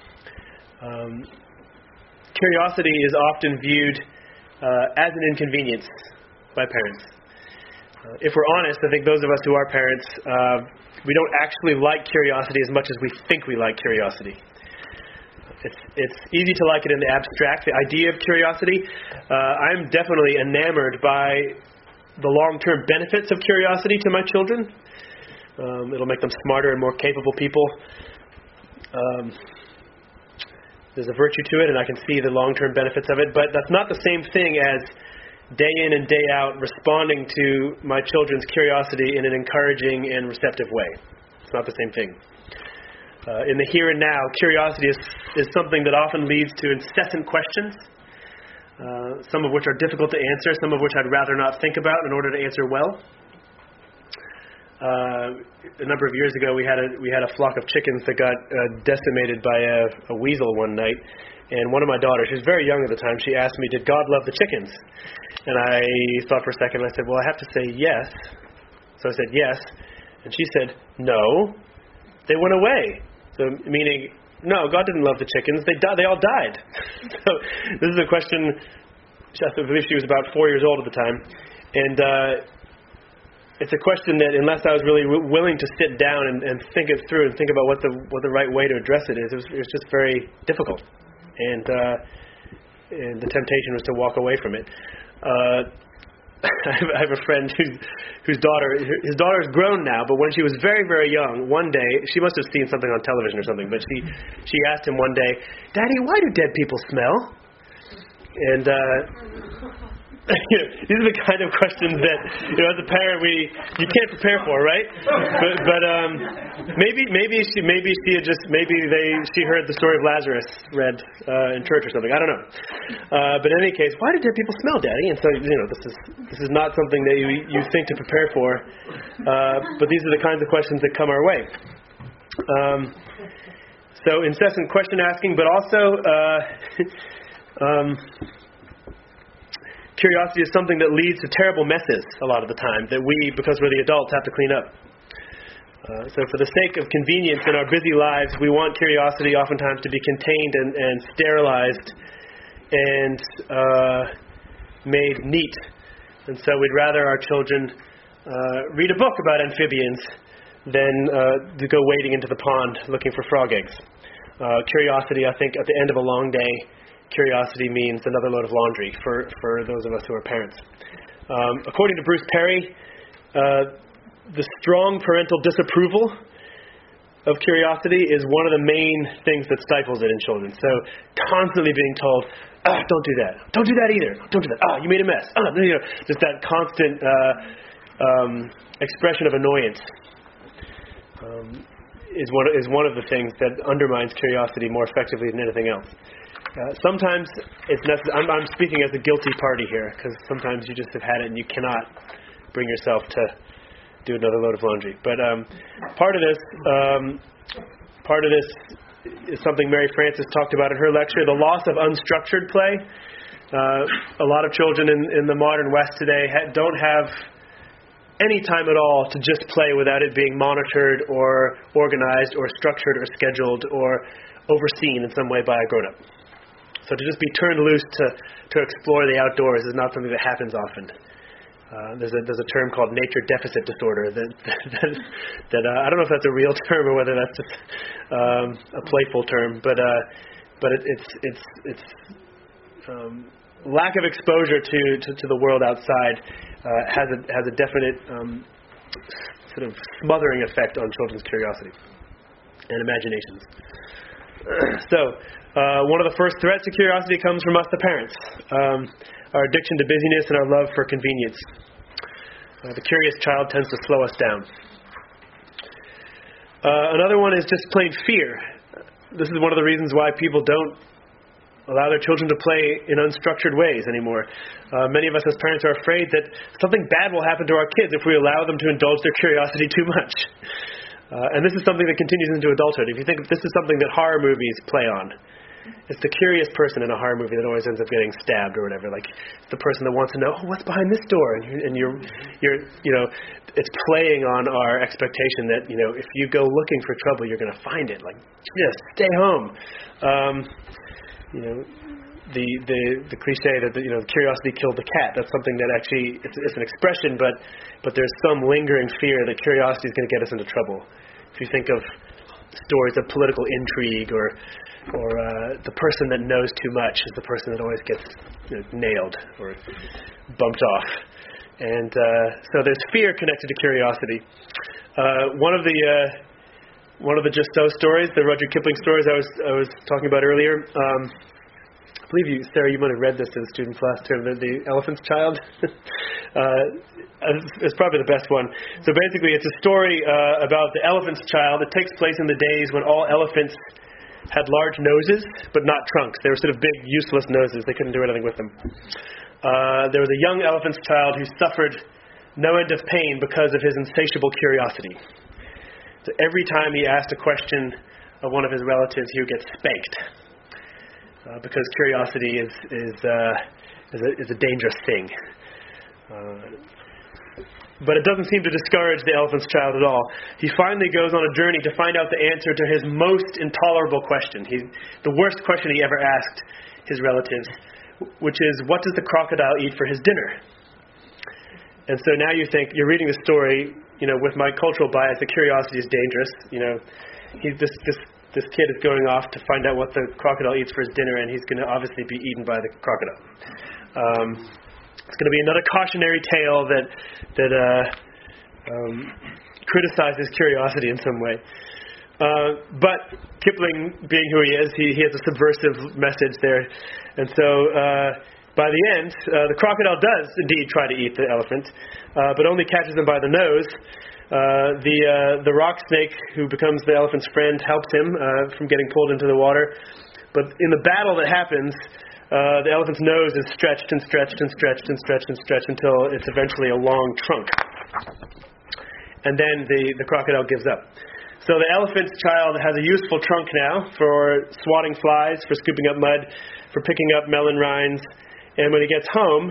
Curiosity is often viewed as an inconvenience by parents. If we're honest, I think those of us who are parents, we don't actually like curiosity as much as we think we like curiosity. It's easy to like it in the abstract, the idea of curiosity. I'm definitely enamored by the long-term benefits of curiosity to my children. It'll make them smarter and more capable people. There's a virtue to it, and I can see the long-term benefits of it, but that's not the same thing as day in and day out responding to my children's curiosity in an encouraging and receptive way. It's not the same thing. In the here and now, curiosity is something that often leads to incessant questions, some of which are difficult to answer, some of which I'd rather not think about in order to answer well. A number of years ago, we had a flock of chickens that got decimated by a weasel one night, and one of my daughters, she was very young at the time, she asked me, "Did God love the chickens?" And I thought for a second, and I said, "Well, I have to say yes." So I said yes, and she said, "No, they went away." So meaning, no, God didn't love the chickens. They all died. So this is a question. I believe she was about 4 years old at the time, and it's a question that, unless I was really willing to sit down and think it through and think about what the right way to address it is, it was just very difficult, and the temptation was to walk away from it. I have a friend whose his daughter is grown now, but when she was very, very young, one day, she must have seen something on television or something, but she asked him one day, "Daddy, why do dead people smell?" And these are the kind of questions that, as a parent, you can't prepare for, right? But maybe she heard the story of Lazarus read in church or something. I don't know. But in any case, why do dead people smell, Daddy? And so this is not something that you think to prepare for. But these are the kinds of questions that come our way. So incessant question asking, but also curiosity is something that leads to terrible messes a lot of the time that we, because we're the adults, have to clean up. So for the sake of convenience in our busy lives, we want curiosity oftentimes to be contained and sterilized and made neat. And so we'd rather our children read a book about amphibians than to go wading into the pond looking for frog eggs. Curiosity, I think, at the end of a long day, curiosity means another load of laundry for those of us who are parents. According to Bruce Perry, the strong parental disapproval of curiosity is one of the main things that stifles it in children. So constantly being told, don't do that. Don't do that either. Don't do that. You made a mess. Just that constant expression of annoyance. is one of the things that undermines curiosity more effectively than anything else. Sometimes it's necessary. I'm speaking as a guilty party here, because sometimes you just have had it and you cannot bring yourself to do another load of laundry. But part of this is something Mary Frances talked about in her lecture: the loss of unstructured play. A lot of children in the modern West today don't have any time at all to just play without it being monitored or organized or structured or scheduled or overseen in some way by a grown-up. So to just be turned loose to explore the outdoors is not something that happens often. There's a term called nature deficit disorder that I don't know if that's a real term or whether that's just a playful term, but it's lack of exposure to the world outside has a definite sort of smothering effect on children's curiosity and imaginations. So one of the first threats to curiosity comes from us, the parents. Our addiction to busyness and our love for convenience. The curious child tends to slow us down. Another one is just plain fear. This is one of the reasons why people don't allow their children to play in unstructured ways anymore. Many of us as parents are afraid that something bad will happen to our kids if we allow them to indulge their curiosity too much. And this is something that continues into adulthood. If you think this is something that horror movies play on, it's the curious person in a horror movie that always ends up getting stabbed or whatever. Like, it's the person that wants to know, what's behind this door? And you're it's playing on our expectation that, if you go looking for trouble, you're going to find it. Like, just stay home. The cliche that curiosity killed the cat. That's something that actually it's an expression, but there's some lingering fear that curiosity is going to get us into trouble. If you think of stories of political intrigue or the person that knows too much is the person that always gets nailed or bumped off. And so there's fear connected to curiosity. One of the Just So stories, the Rudyard Kipling stories I was talking about earlier. I believe Sarah, you might have read this to the students last term, the Elephant's Child. It's probably the best one. So basically, it's a story about the elephant's child. It takes place in the days when all elephants had large noses, but not trunks. They were sort of big, useless noses. They couldn't do anything with them. There was a young elephant's child who suffered no end of pain because of his insatiable curiosity. So every time he asked a question of one of his relatives, he would get spanked. Because curiosity is a dangerous thing. But it doesn't seem to discourage the elephant's child at all. He finally goes on a journey to find out the answer to his most intolerable question. The worst question he ever asked his relatives, which is, what does the crocodile eat for his dinner? And so now you're reading the story, with my cultural bias, the curiosity is dangerous. This kid is going off to find out what the crocodile eats for his dinner, and he's going to obviously be eaten by the crocodile. It's going to be another cautionary tale that criticizes curiosity in some way. But Kipling, being who he is, he has a subversive message there. And so by the end, the crocodile does indeed try to eat the elephant, but only catches him by the nose. The rock snake, who becomes the elephant's friend, helps him from getting pulled into the water. But in the battle that happens, the elephant's nose is stretched and stretched and stretched and stretched and stretched until it's eventually a long trunk. And then the crocodile gives up. So the elephant's child has a useful trunk now for swatting flies, for scooping up mud, for picking up melon rinds. And when he gets home,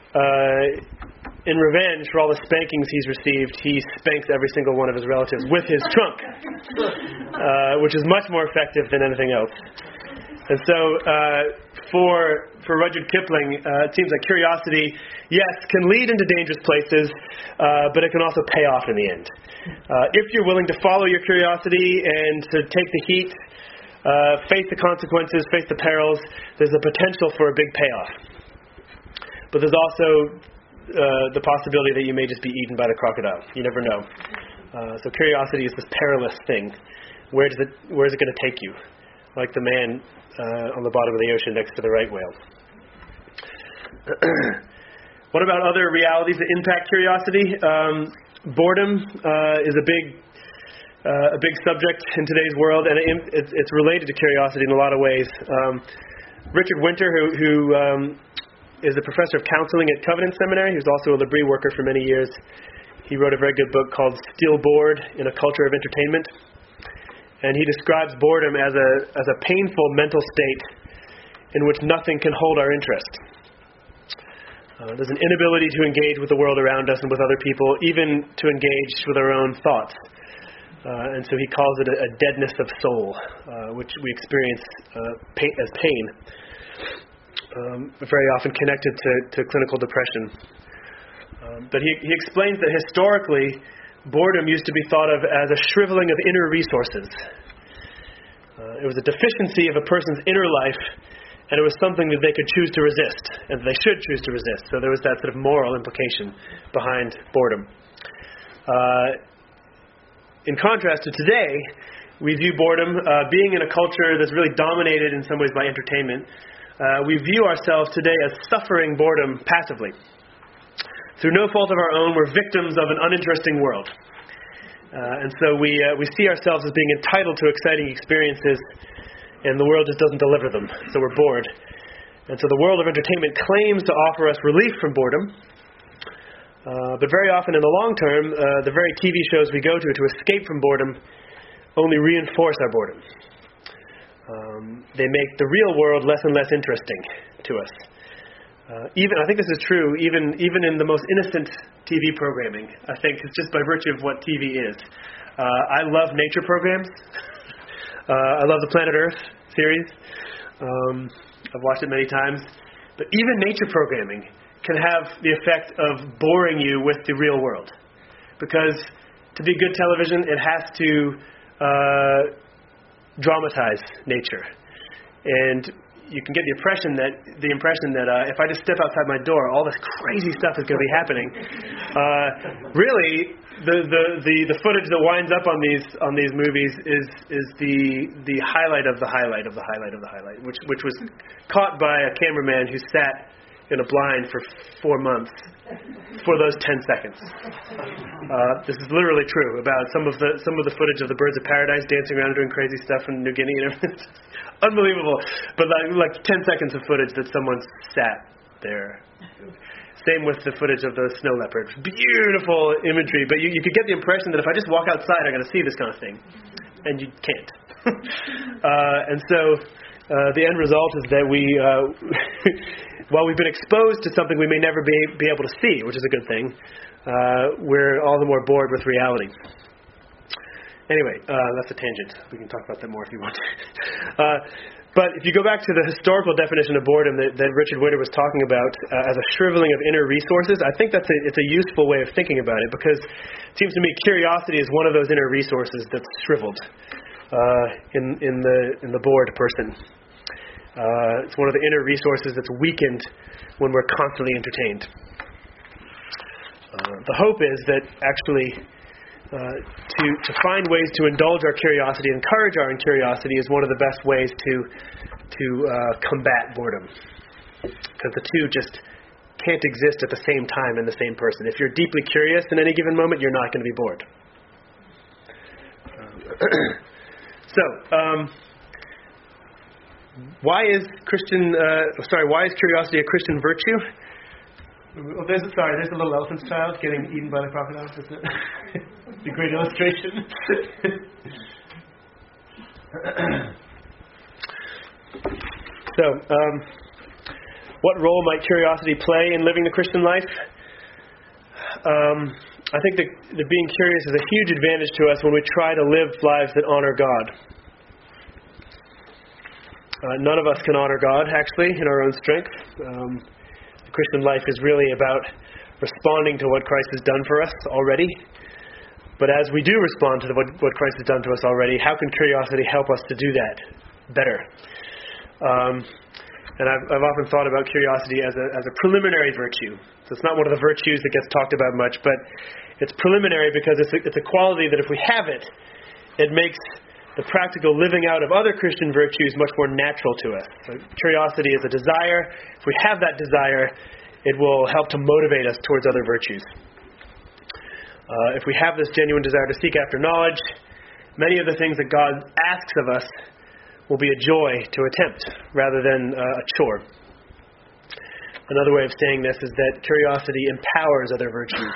in revenge for all the spankings he's received, he spanks every single one of his relatives with his trunk, which is much more effective than anything else. And so for Rudyard Kipling, it seems like curiosity, yes, can lead into dangerous places, but it can also pay off in the end. If you're willing to follow your curiosity and to take the heat, face the consequences, face the perils, there's a potential for a big payoff. But there's also the possibility that you may just be eaten by the crocodile. You never know. So curiosity is this perilous thing. Where is it going to take you? Like the man on the bottom of the ocean next to the right whale. What about other realities that impact curiosity? Boredom is a big a big subject in today's world, and it's related to curiosity in a lot of ways. Richard Winter, who is a professor of counseling at Covenant Seminary, who's also a L'Abri worker for many years, he wrote a very good book called Still Bored in a Culture of Entertainment. And he describes boredom as a painful mental state in which nothing can hold our interest. There's an inability to engage with the world around us and with other people, even to engage with our own thoughts. And so he calls it a deadness of soul, which we experience as pain, very often connected to clinical depression. But he explains that historically, boredom used to be thought of as a shriveling of inner resources. It was a deficiency of a person's inner life, and it was something that they could choose to resist, and they should choose to resist. So there was that sort of moral implication behind boredom. In contrast to today, we view boredom, being in a culture that's really dominated in some ways by entertainment, we view ourselves today as suffering boredom passively. Through no fault of our own, we're victims of an uninteresting world. And so we see ourselves as being entitled to exciting experiences, and the world just doesn't deliver them. So we're bored. And so the world of entertainment claims to offer us relief from boredom, but very often in the long term, the very TV shows we go to escape from boredom only reinforce our boredom. They make the real world less and less interesting to us. I think this is true even in the most innocent TV programming. I think it's just by virtue of what TV is. I love nature programs. I love the Planet Earth series. I've watched it many times. But even nature programming can have the effect of boring you with the real world. Because to be good television, it has to dramatize nature. And you can get the impression that if I just step outside my door, all this crazy stuff is going to be happening. Really, the footage that winds up on these movies is the highlight of the highlight of the highlight of the highlight, which was caught by a cameraman who sat in a blind for 4 months for those 10 seconds. This is literally true about some of the footage of the birds of paradise dancing around and doing crazy stuff in New Guinea and everything. Unbelievable. But like 10 seconds of footage that someone sat there. Same with the footage of the snow leopard. Beautiful imagery, but you could get the impression that if I just walk outside, I'm going to see this kind of thing. And you can't. And so the end result is that we, while we've been exposed to something we may never be able to see, which is a good thing, we're all the more bored with reality. Anyway, that's a tangent. We can talk about that more if you want. But if you go back to the historical definition of boredom that Richard Winter was talking about as a shriveling of inner resources, I think it's a useful way of thinking about it, because it seems to me curiosity is one of those inner resources that's shriveled in the bored person. It's one of the inner resources that's weakened when we're constantly entertained. The hope is that actually to find ways to indulge our curiosity, encourage our curiosity, is one of the best ways to combat boredom. Because the two just can't exist at the same time in the same person. If you're deeply curious in any given moment, you're not going to be bored. Why is curiosity a Christian virtue? Oh, there's a little elephant child getting eaten by the crocodile. Isn't it? It's a great illustration. What role might curiosity play in living the Christian life? I think that being curious is a huge advantage to us when we try to live lives that honor God. None of us can honor God, actually, in our own strength. The Christian life is really about responding to what Christ has done for us already. But as we do respond to what Christ has done to us already, how can curiosity help us to do that better? And I've often thought about curiosity as a preliminary virtue. So it's not one of the virtues that gets talked about much, but it's preliminary because it's a quality that if we have it, it makes the practical living out of other Christian virtues much more natural to us. So curiosity is a desire. If we have that desire, it will help to motivate us towards other virtues. If we have this genuine desire to seek after knowledge, many of the things that God asks of us will be a joy to attempt rather than a chore. Another way of saying this is that curiosity empowers other virtues.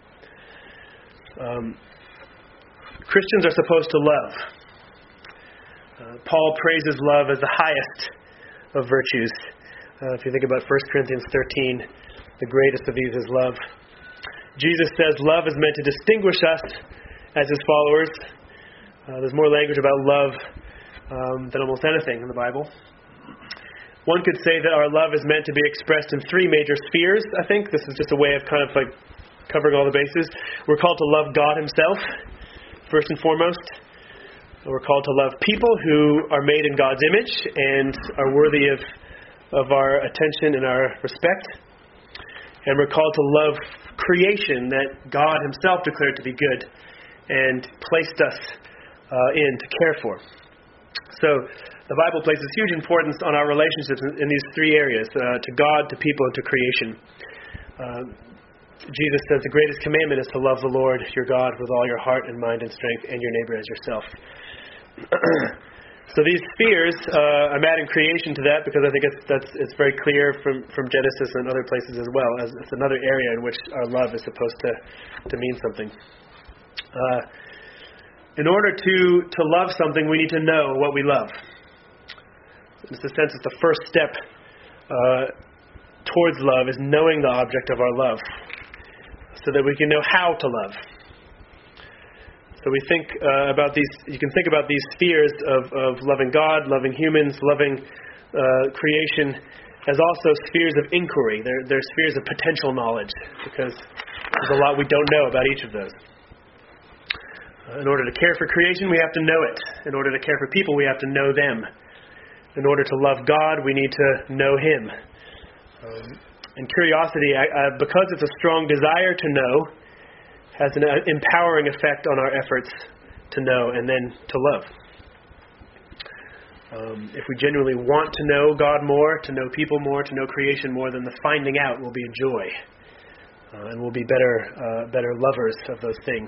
Christians are supposed to love. Paul praises love as the highest of virtues. If you think about 1 Corinthians 13, the greatest of these is love. Jesus says love is meant to distinguish us as his followers. There's more language about love than almost anything in the Bible. One could say that our love is meant to be expressed in three major spheres, I think. This is just a way of kind of like covering all the bases. We're called to love God himself, first and foremost. We're called to love people who are made in God's image and are worthy of our attention and our respect. And we're called to love creation that God himself declared to be good and placed us in to care for. So the Bible places huge importance on our relationships in these three areas, to God, to people, and to creation. Jesus says the greatest commandment is to love the Lord your God with all your heart and mind and strength, and your neighbor as yourself. So these spheres, I'm adding creation to that because I think it's very clear from Genesis and other places as well, as it's another area in which our love is supposed to mean something. In order to love something, we need to know what we love. In a sense, it's the first step towards love is knowing the object of our love, so that we can know how to love. So we think about these. You can think about these spheres of loving God, loving humans, loving creation, as also spheres of inquiry. They're spheres of potential knowledge, because there's a lot we don't know about each of those. In order to care for creation, we have to know it. In order to care for people, we have to know them. In order to love God, we need to know him. And curiosity, because it's a strong desire to know, has an empowering effect on our efforts to know and then to love. If we genuinely want to know God more, to know people more, to know creation more, then the finding out will be a joy. And we'll be better lovers of those things.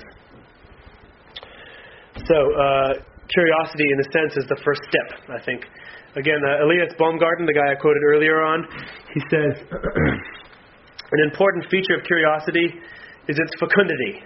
So, curiosity, in a sense, is the first step, I think. Again, Elias Baumgarten, the guy I quoted earlier on, he says, an important feature of curiosity is its fecundity.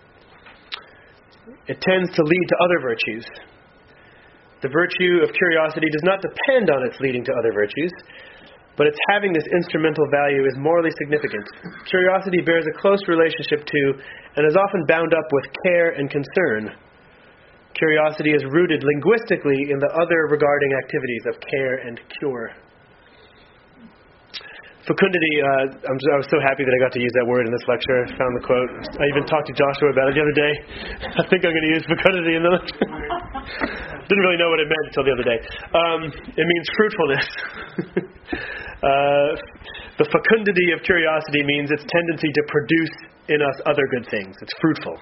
It tends to lead to other virtues. The virtue of curiosity does not depend on its leading to other virtues, but its having this instrumental value is morally significant. Curiosity bears a close relationship to, and is often bound up with, care and concern. Curiosity is rooted linguistically in the other regarding activities of care and cure. Fecundity, I was so happy that I got to use that word in this lecture. I found the quote. I even talked to Joshua about it the other day. I think I'm going to use fecundity in the lecture. Didn't really know what it meant until the other day. It means fruitfulness. The fecundity of curiosity means its tendency to produce in us other good things. It's fruitful.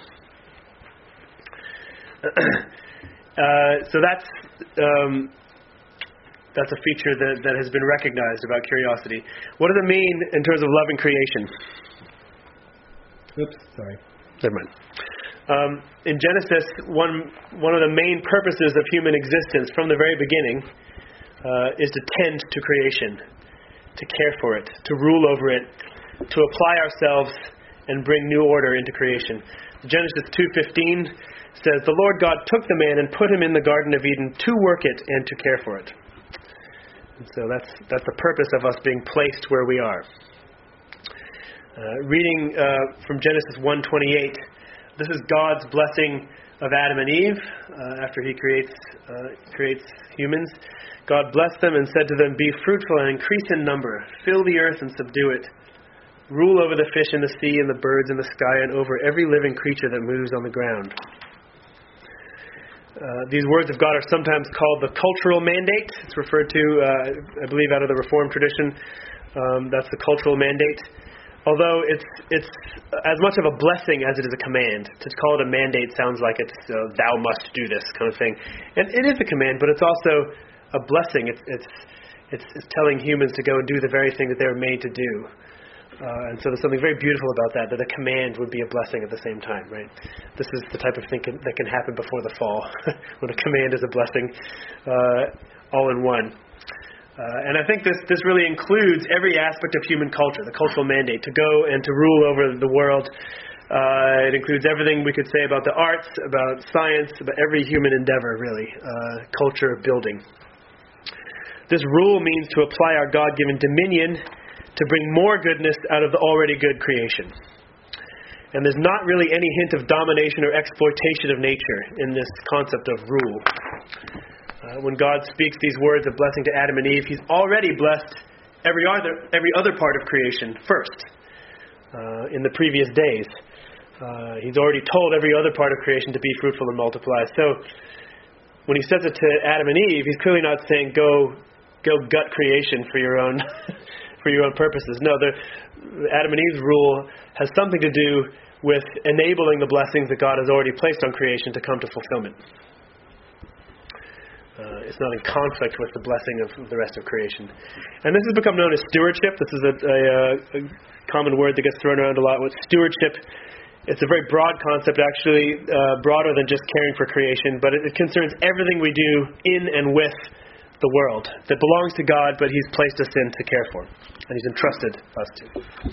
So that's a feature that has been recognized about curiosity. What does it mean in terms of loving creation? Oops, sorry. Never mind. In Genesis, one of the main purposes of human existence from the very beginning is to tend to creation, to care for it, to rule over it, to apply ourselves and bring new order into creation. Genesis 2:15 says, "The Lord God took the man and put him in the Garden of Eden to work it and to care for it." And so that's the purpose of us being placed where we are. Reading from Genesis 1:28, this is God's blessing of Adam and Eve after he creates humans. God blessed them and said to them, "Be fruitful and increase in number, fill the earth and subdue it. Rule over the fish in the sea and the birds in the sky and over every living creature that moves on the ground." These words of God are sometimes called the cultural mandate. It's referred to, I believe, out of the Reformed tradition. That's the cultural mandate. Although it's as much of a blessing as it is a command. To call it a mandate sounds like it's thou must do this kind of thing. And it is a command, but it's also a blessing. It's telling humans to go and do the very thing that they were made to do. And so there's something very beautiful about that a command would be a blessing at the same time, right? This is the type of thing that can happen before the fall, when a command is a blessing all in one. And I think this really includes every aspect of human culture, the cultural mandate to go and to rule over the world. It includes everything we could say about the arts, about science, about every human endeavor, really, culture building. This rule means to apply our God-given dominion to bring more goodness out of the already good creation. And there's not really any hint of domination or exploitation of nature in this concept of rule. When God speaks these words of blessing to Adam and Eve, He's already blessed every other part of creation first, in the previous days. He's already told every other part of creation to be fruitful and multiply. So when He says it to Adam and Eve, He's clearly not saying go gut creation for your own for your own purposes. No, Adam and Eve's rule has something to do with enabling the blessings that God has already placed on creation to come to fulfillment. It's not in conflict with the blessing of the rest of creation. And this has become known as stewardship. This is a common word that gets thrown around a lot. With stewardship, it's a very broad concept, actually, broader than just caring for creation, but it concerns everything we do in and with the world that belongs to God, but He's placed us in to care for, and He's entrusted us to.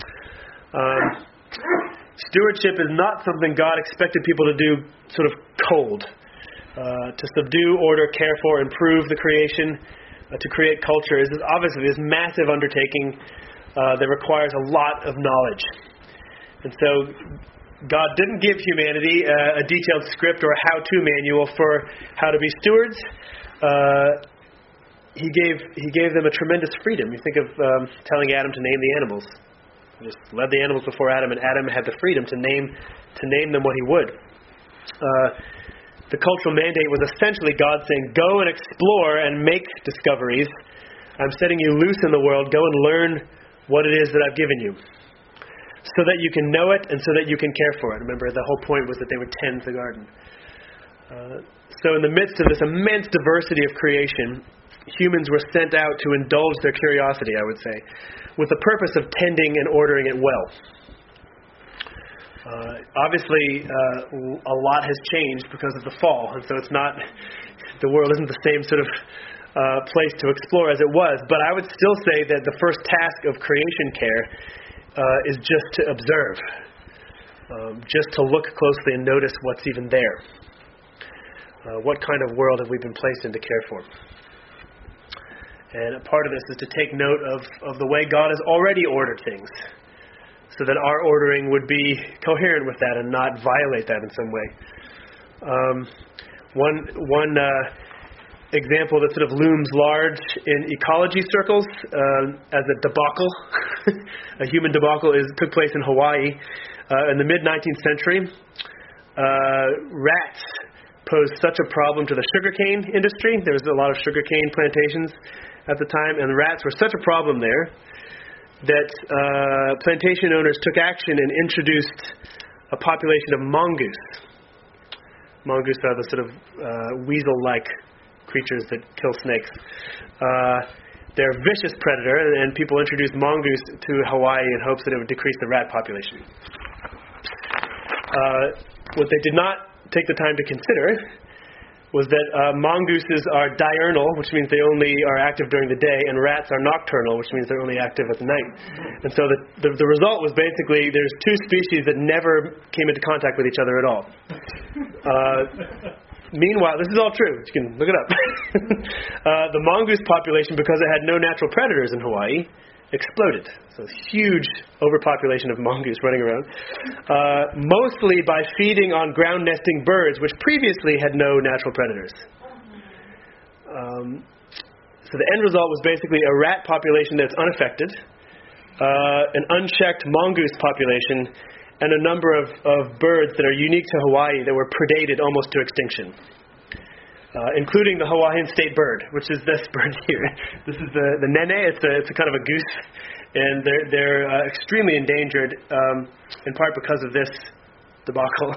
Stewardship is not something God expected people to do sort of cold. To subdue, order, care for, improve the creation, to create culture is obviously this massive undertaking that requires a lot of knowledge. And so God didn't give humanity a detailed script or a how-to manual for how to be stewards. He gave them a tremendous freedom. You think of telling Adam to name the animals. He just led the animals before Adam, and Adam had the freedom to name them what he would. The cultural mandate was essentially God saying, go and explore and make discoveries. I'm setting you loose in the world. Go and learn what it is that I've given you, so that you can know it and so that you can care for it. Remember, the whole point was that they would tend the garden. So in the midst of this immense diversity of creation, humans were sent out to indulge their curiosity, I would say, with the purpose of tending and ordering it well. Obviously, a lot has changed because of the fall, and so the world isn't the same sort of place to explore as it was. But I would still say that the first task of creation care is just to observe, just to look closely and notice what's even there. What kind of world have we been placed in to care for? And a part of this is to take note of the way God has already ordered things, so that our ordering would be coherent with that and not violate that in some way. One example that sort of looms large in ecology circles as a debacle, a human debacle, took place in Hawaii in the mid-19th century. Rats posed such a problem to the sugarcane industry. There was a lot of sugarcane plantations at the time, and rats were such a problem there that plantation owners took action and introduced a population of mongoose. Mongoose are the sort of weasel-like creatures that kill snakes. They're a vicious predator, and people introduced mongoose to Hawaii in hopes that it would decrease the rat population. What they did not take the time to consider was that mongooses are diurnal, which means they only are active during the day, and rats are nocturnal, which means they're only active at the night. And so the result was basically there's two species that never came into contact with each other at all. Meanwhile, this is all true. You can look it up. The mongoose population, because it had no natural predators in Hawaii, exploded. So huge overpopulation of mongoose running around. Mostly by feeding on ground nesting birds, which previously had no natural predators. So the end result was basically a rat population that's unaffected, an unchecked mongoose population, and a number of birds that are unique to Hawaii that were predated almost to extinction. Including the Hawaiian state bird, which is this bird here. This is the nene. It's a kind of a goose, and they're extremely endangered, in part because of this debacle.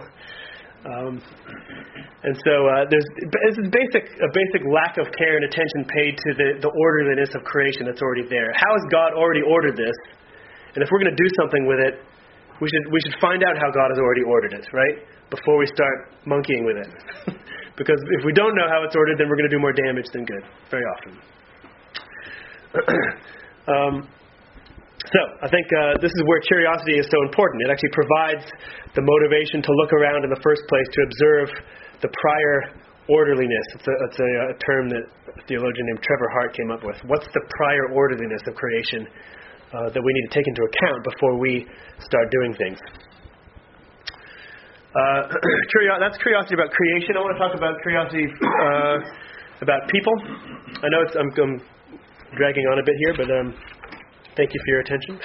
And so there's a basic lack of care and attention paid to the orderliness of creation that's already there. How has God already ordered this, And if we're going to do something with it, we should find out how God has already ordered it, right? Before we start monkeying with it. Because if we don't know how it's ordered, then we're going to do more damage than good, very often. So, I think this is where curiosity is so important. It actually provides the motivation to look around in the first place, to observe the prior orderliness. It's a term that a theologian named Trevor Hart came up with. What's the prior orderliness of creation that we need to take into account before we start doing things? That's curiosity about creation. I want to talk about curiosity about people. I know I'm dragging on a bit here, but thank you for your attention.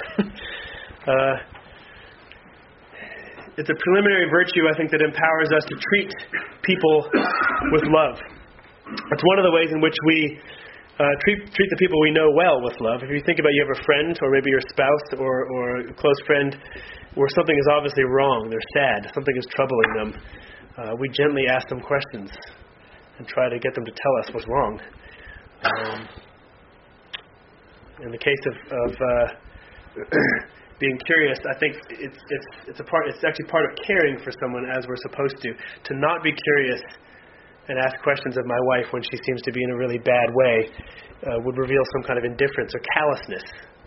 It's a preliminary virtue, I think, that empowers us to treat people with love. It's one of the ways in which we treat the people we know well with love. If you think about you have a friend, or maybe your spouse, or a close friend, where something is obviously wrong, they're sad, something is troubling them, we gently ask them questions and try to get them to tell us what's wrong. In the case of being curious, I think it's actually part of caring for someone as we're supposed to. To not be curious and ask questions of my wife when she seems to be in a really bad way would reveal some kind of indifference or callousness.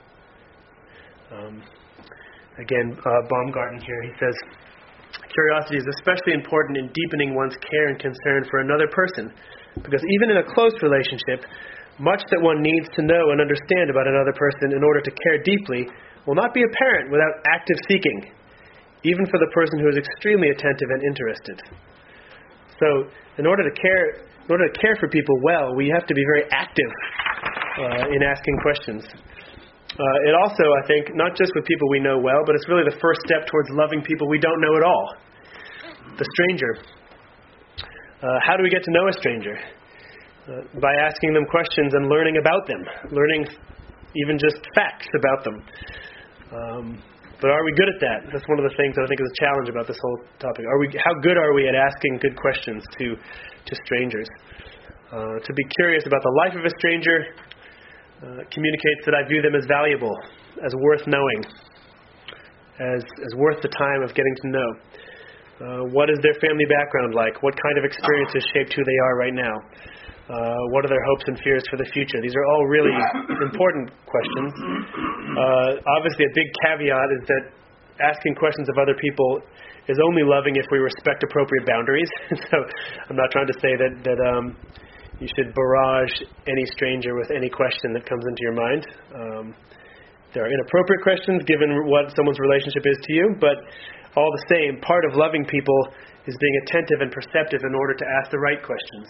Again, Baumgarten here, he says, curiosity is especially important in deepening one's care and concern for another person, because even in a close relationship, much that one needs to know and understand about another person in order to care deeply will not be apparent without active seeking, even for the person who is extremely attentive and interested. So, in order to care for people well, we have to be very active in asking questions. It also, I think, not just with people we know well, but it's really the first step towards loving people we don't know at all. The stranger. How do we get to know a stranger? By asking them questions and learning about them, learning even just facts about them. But are we good at that? That's one of the things that I think is a challenge about this whole topic. How good are we at asking good questions to strangers? To be curious about the life of a stranger communicates that I view them as valuable, as worth knowing, as worth the time of getting to know. What is their family background like? What kind of experiences shaped who they are right now? What are their hopes and fears for the future? These are all really important questions. Obviously, a big caveat is that asking questions of other people is only loving if we respect appropriate boundaries. So I'm not trying to say that you should barrage any stranger with any question that comes into your mind. There are inappropriate questions given what someone's relationship is to you, but all the same, part of loving people is being attentive and perceptive in order to ask the right questions.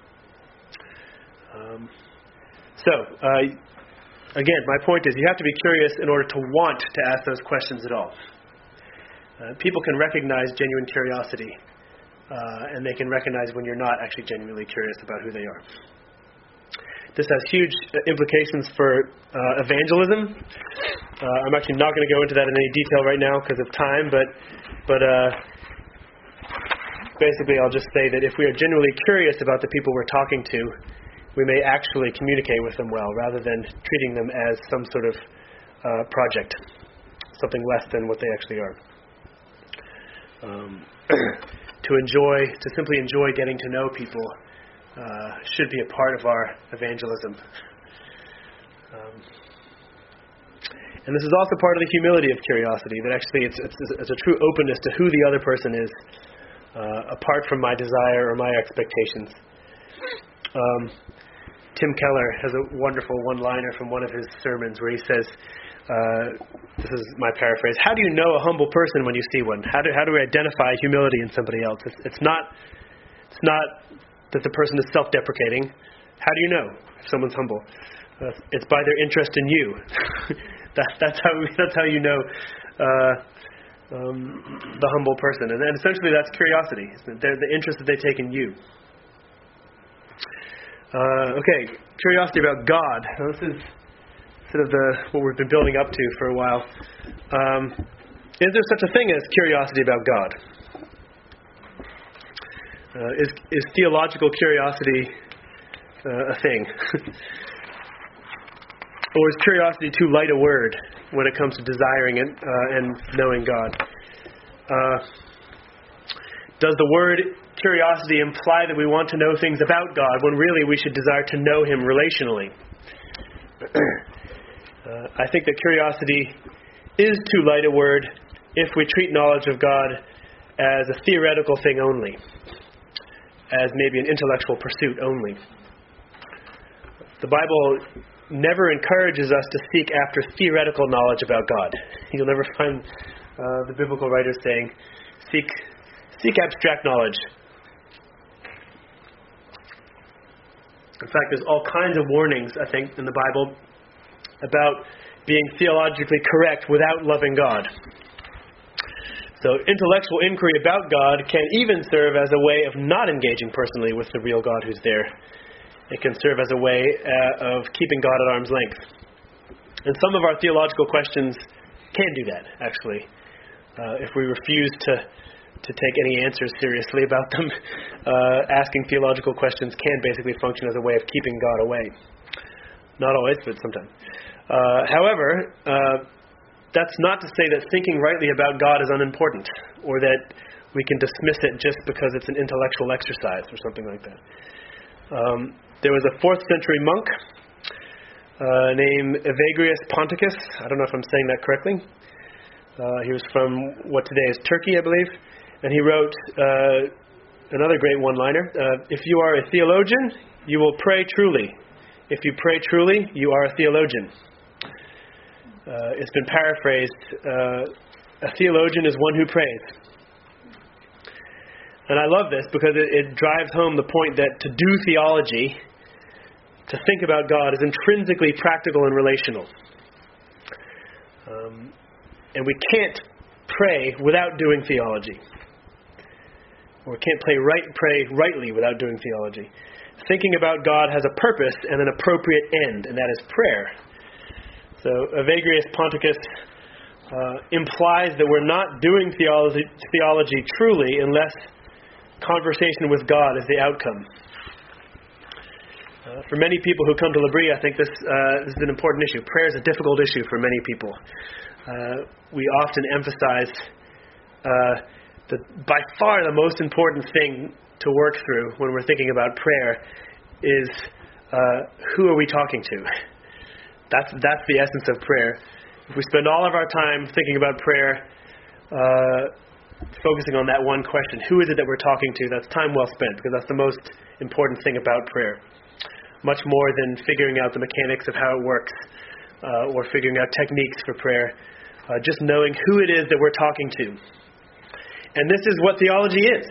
Again, my point is you have to be curious in order to want to ask those questions at all. People can recognize genuine curiosity, and they can recognize when you're not actually genuinely curious about who they are. This has huge implications for evangelism. I'm actually not going to go into that in any detail right now because of time, but basically I'll just say that if we are genuinely curious about the people we're talking to, we may actually communicate with them well, rather than treating them as some sort of project, something less than what they actually are. To simply enjoy getting to know people should be a part of our evangelism. And this is also part of the humility of curiosity, that actually it's a true openness to who the other person is, apart from my desire or my expectations. Tim Keller has a wonderful one-liner from one of his sermons where he says, this is my paraphrase, how do you know a humble person when you see one? How do we identify humility in somebody else? It's not that the person is self-deprecating. How do you know if someone's humble? It's by their interest in you. That's how you know the humble person. And essentially that's curiosity. The interest that they take in you. Okay, curiosity about God. Now, this is sort of what we've been building up to for a while. Is there such a thing as curiosity about God? Is theological curiosity a thing? Or is curiosity too light a word when it comes to desiring it and knowing God? Does the word curiosity imply that we want to know things about God when really we should desire to know Him relationally? I think that curiosity is too light a word if we treat knowledge of God as a theoretical thing only, as maybe an intellectual pursuit only. The Bible never encourages us to seek after theoretical knowledge about God. You'll never find the biblical writers saying, seek abstract knowledge. In fact, there's all kinds of warnings, I think, in the Bible about being theologically correct without loving God. So intellectual inquiry about God can even serve as a way of not engaging personally with the real God who's there. It can serve as a way of keeping God at arm's length. And some of our theological questions can do that, actually. If we refuse to take any answers seriously about them, asking theological questions can basically function as a way of keeping God away. Not always, but sometimes. However, that's not to say that thinking rightly about God is unimportant, or that we can dismiss it just because it's an intellectual exercise or something like that. There was a 4th century monk named Evagrius Ponticus. I don't know if I'm saying that correctly. He was from what today is Turkey, I believe. And he wrote another great one-liner. If you are a theologian, you will pray truly. If you pray truly, you are a theologian. It's been paraphrased, a theologian is one who prays. And I love this because it drives home the point that to do theology, to think about God, is intrinsically practical and relational. And we can't pray without doing theology. Or can't pray rightly without doing theology. Thinking about God has a purpose and an appropriate end, and that is prayer. So Evagrius Ponticus implies that we're not doing theology truly unless conversation with God is the outcome. For many people who come to L'Abri, I think this is an important issue. Prayer is a difficult issue for many people. We often emphasize that by far the most important thing to work through when we're thinking about prayer is who are we talking to? That's the essence of prayer. If we spend all of our time thinking about prayer, focusing on that one question, who is it that we're talking to, that's time well spent, because that's the most important thing about prayer. Much more than figuring out the mechanics of how it works or figuring out techniques for prayer. Just knowing who it is that we're talking to. And this is what theology is.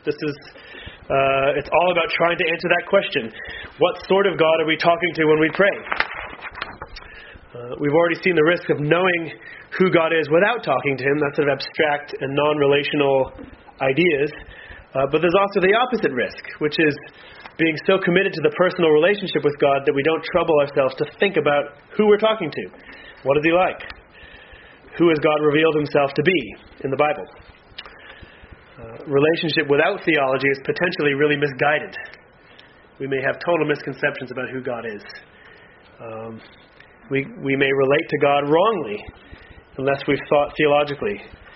It's all about trying to answer that question. What sort of God are we talking to when we pray? We've already seen the risk of knowing who God is without talking to Him. That's sort of abstract and non-relational ideas. But there's also the opposite risk, which is being so committed to the personal relationship with God that we don't trouble ourselves to think about who we're talking to. What is He like? Who has God revealed Himself to be in the Bible? Relationship without theology is potentially really misguided. We may have total misconceptions about who God is. We may relate to God wrongly unless we've thought theologically.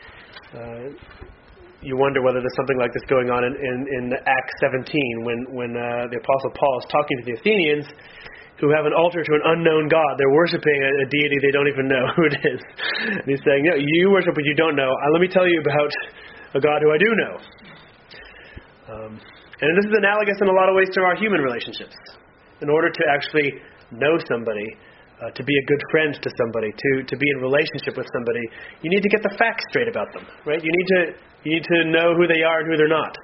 You wonder whether there's something like this going on in Acts 17 when the Apostle Paul is talking to the Athenians who have an altar to an unknown God. They're worshiping a deity they don't even know who it is. And he's saying, no, you worship what you don't know. Let me tell you about a God who I do know. And this is analogous in a lot of ways to our human relationships. In order to actually know somebody, to be a good friend to somebody, to be in relationship with somebody, you need to get the facts straight about them, right? You need to know who they are and who they're not.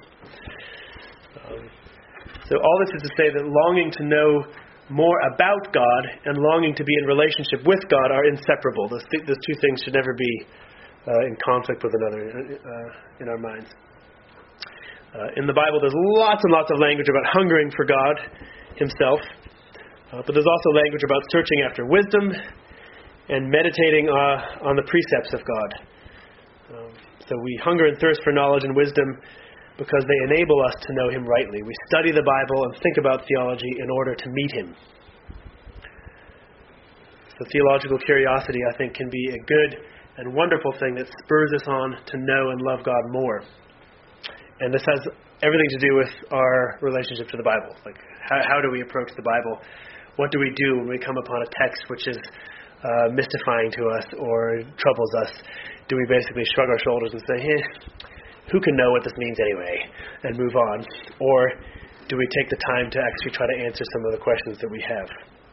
So all this is to say that longing to know more about God and longing to be in relationship with God are inseparable. Those two things should never be in conflict with another in our minds. In the Bible, there's lots and lots of language about hungering for God Himself. But there's also language about searching after wisdom and meditating on the precepts of God. So we hunger and thirst for knowledge and wisdom because they enable us to know Him rightly. We study the Bible and think about theology in order to meet Him. So theological curiosity, I think, can be a good and wonderful thing that spurs us on to know and love God more. And this has everything to do with our relationship to the Bible. Like, how do we approach the Bible? What do we do when we come upon a text which is mystifying to us or troubles us? Do we basically shrug our shoulders and say, who can know what this means anyway, and move on? Or do we take the time to actually try to answer some of the questions that we have?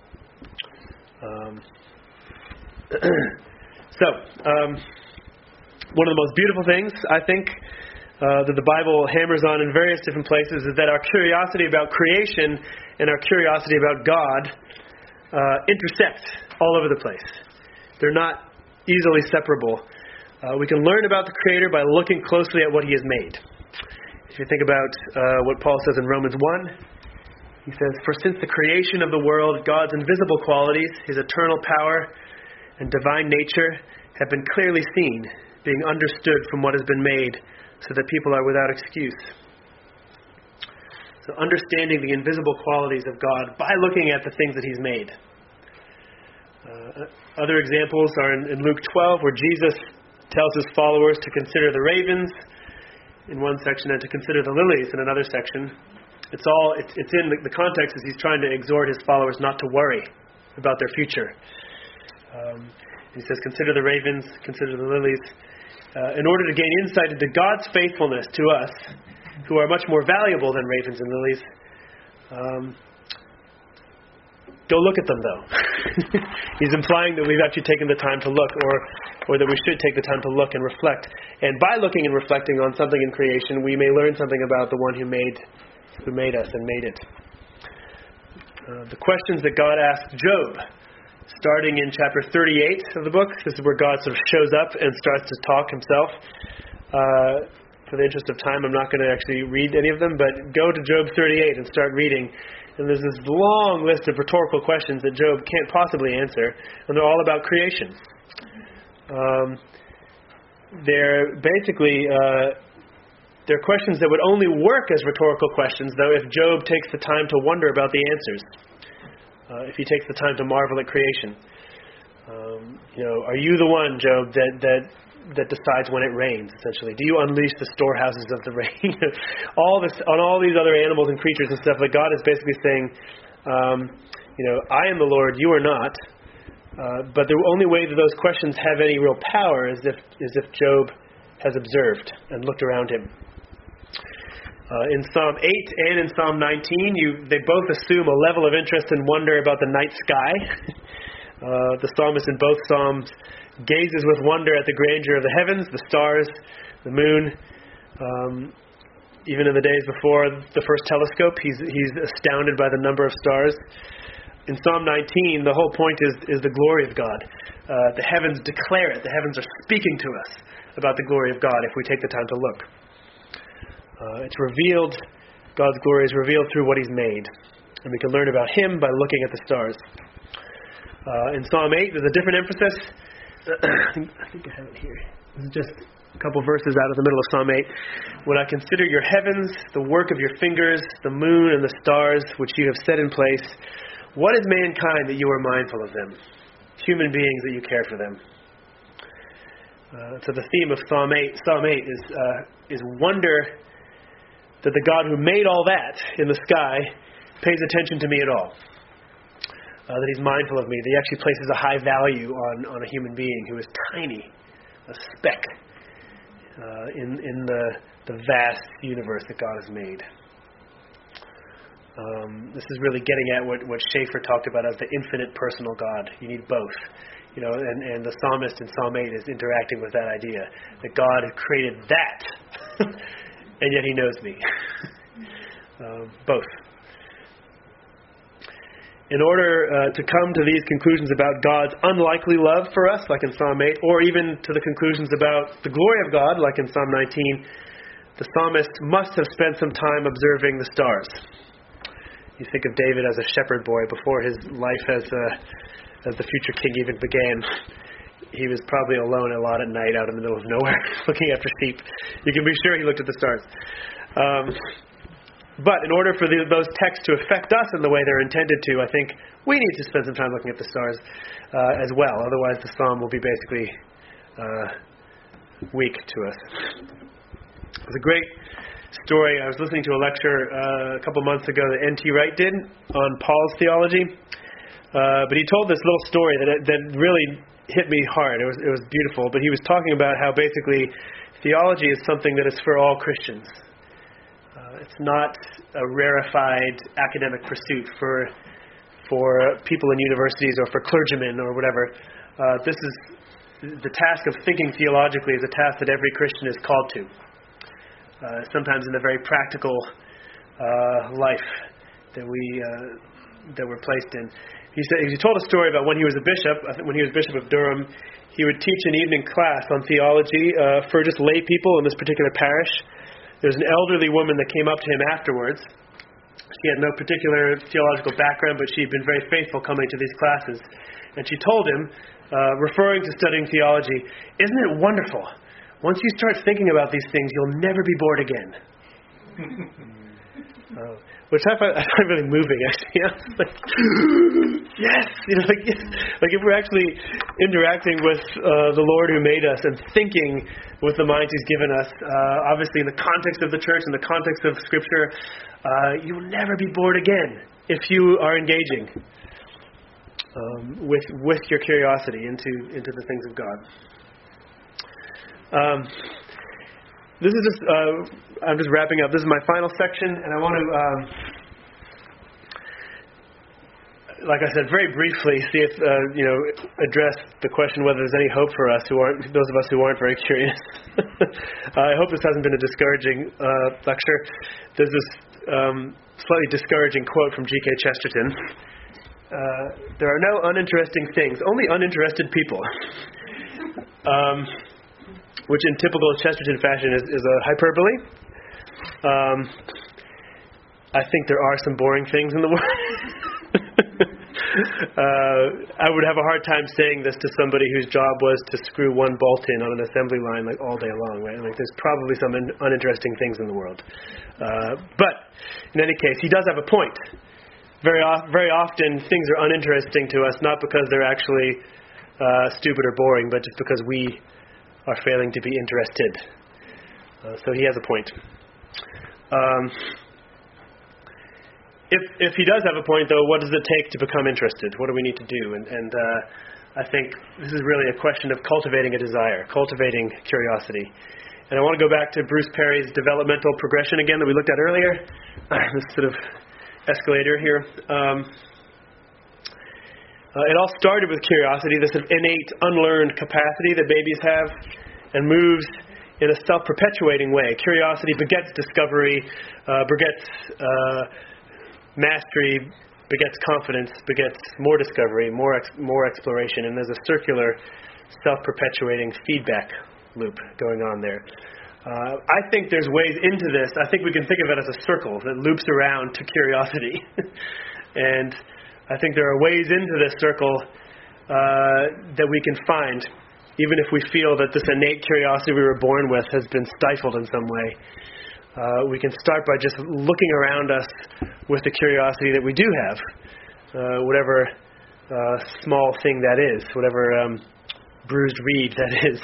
One of the most beautiful things, I think, that the Bible hammers on in various different places is that our curiosity about creation and our curiosity about God intersect all over the place. They're not easily separable. We can learn about the Creator by looking closely at what He has made. If you think about what Paul says in Romans 1, he says, "For since the creation of the world, God's invisible qualities, His eternal power and divine nature have been clearly seen, being understood from what has been made, so that people are without excuse." So understanding the invisible qualities of God by looking at the things that He's made. Other examples are in Luke 12, where Jesus tells His followers to consider the ravens in one section and to consider the lilies in another section. It's in the context is He's trying to exhort His followers not to worry about their future. He says, consider the ravens, consider the lilies, in order to gain insight into God's faithfulness to us, who are much more valuable than ravens and lilies. Don't look at them, though. He's implying that we've actually taken the time to look, or that we should take the time to look and reflect. And by looking and reflecting on something in creation, we may learn something about the one who made us and made it. The questions that God asked Job, starting in chapter 38 of the book. This is where God sort of shows up and starts to talk Himself. For the interest of time, I'm not going to actually read any of them, but go to Job 38 and start reading. And there's this long list of rhetorical questions that Job can't possibly answer, and they're all about creation. They're basically they're questions that would only work as rhetorical questions, though, if Job takes the time to wonder about the answers. If he takes the time to marvel at creation. Are you the one, Job, that decides when it rains, essentially? Do you unleash the storehouses of the rain? On all these other animals and creatures and stuff, like God is basically saying, I am the Lord, you are not. But the only way that those questions have any real power is if Job has observed and looked around him. In Psalm 8 and in Psalm 19, they both assume a level of interest and wonder about the night sky. The psalmist in both Psalms gazes with wonder at the grandeur of the heavens, the stars, the moon. Even in the days before the first telescope, he's astounded by the number of stars. In Psalm 19, the whole point is the glory of God. The heavens declare it. The heavens are speaking to us about the glory of God if we take the time to look. It's revealed, God's glory is revealed through what He's made. And we can learn about Him by looking at the stars. In Psalm 8, there's a different emphasis. I think I have it here. This is just a couple verses out of the middle of Psalm 8. When I consider your heavens, the work of your fingers, the moon and the stars, which you have set in place, what is mankind that you are mindful of them? Human beings that you care for them. So the theme of Psalm 8 is wonder that the God who made all that in the sky pays attention to me at all. That He's mindful of me. That He actually places a high value on a human being who is tiny, a speck in the vast universe that God has made. This is really getting at what Schaeffer talked about as the infinite personal God. You need both. And the psalmist in Psalm 8 is interacting with that idea, that God has created that, and yet He knows me. Both. In order to come to these conclusions about God's unlikely love for us, like in Psalm 8, or even to the conclusions about the glory of God, like in Psalm 19, the psalmist must have spent some time observing the stars. You think of David as a shepherd boy before his life as the future king even began. He was probably alone a lot at night out in the middle of nowhere looking after sheep. You can be sure he looked at the stars. But in order for those texts to affect us in the way they're intended to, I think we need to spend some time looking at the stars as well. Otherwise, the psalm will be basically weak to us. It's a great story. I was listening to a lecture a couple months ago that N.T. Wright did on Paul's theology. But he told this little story that really hit me hard. It was beautiful. But he was talking about how basically theology is something that is for all Christians. It's not a rarefied academic pursuit for people in universities or for clergymen or whatever. This is the task of thinking theologically is a task that every Christian is called to. Sometimes in the very practical life that we're placed in. He told a story about when he was a bishop. I think when he was Bishop of Durham, he would teach an evening class on theology for just lay people in this particular parish. There was an elderly woman that came up to him afterwards. She had no particular theological background, but she had been very faithful coming to these classes. And she told him, referring to studying theology, "Isn't it wonderful? Once you start thinking about these things, you'll never be bored again." Which I find really moving, actually. Like, yes! Like if we're actually interacting with the Lord who made us and thinking with the minds He's given us, obviously in the context of the church, in the context of Scripture, you will never be bored again if you are engaging with your curiosity into the things of God. This is just, I'm just wrapping up. This is my final section, and I want to, like I said, very briefly, see if, address the question whether there's any hope for us those of us who aren't very curious. I hope this hasn't been a discouraging lecture. There's this slightly discouraging quote from G.K. Chesterton. There are no uninteresting things, only uninterested people. Which in typical Chesterton fashion is a hyperbole. I think there are some boring things in the world. I would have a hard time saying this to somebody whose job was to screw one bolt in on an assembly line like all day long, right? Like there's probably some uninteresting things in the world. But in any case, he does have a point. Very often things are uninteresting to us, not because they're actually stupid or boring, but just because we are failing to be interested. So he has a point. If he does have a point, though, what does it take to become interested? What do we need to do? And I think this is really a question of cultivating a desire, cultivating curiosity. And I want to go back to Bruce Perry's developmental progression again that we looked at earlier. This sort of escalator here. It all started with curiosity, this sort of innate, unlearned capacity that babies have, and moves in a self-perpetuating way. Curiosity begets discovery, begets mastery, begets confidence, begets more discovery, more exploration, and there's a circular, self-perpetuating feedback loop going on there. I think there's ways into this. I think we can think of it as a circle that loops around to curiosity. And I think there are ways into this circle that we can find, even if we feel that this innate curiosity we were born with has been stifled in some way. We can start by just looking around us with the curiosity that we do have, whatever small thing that is, whatever bruised reed that is.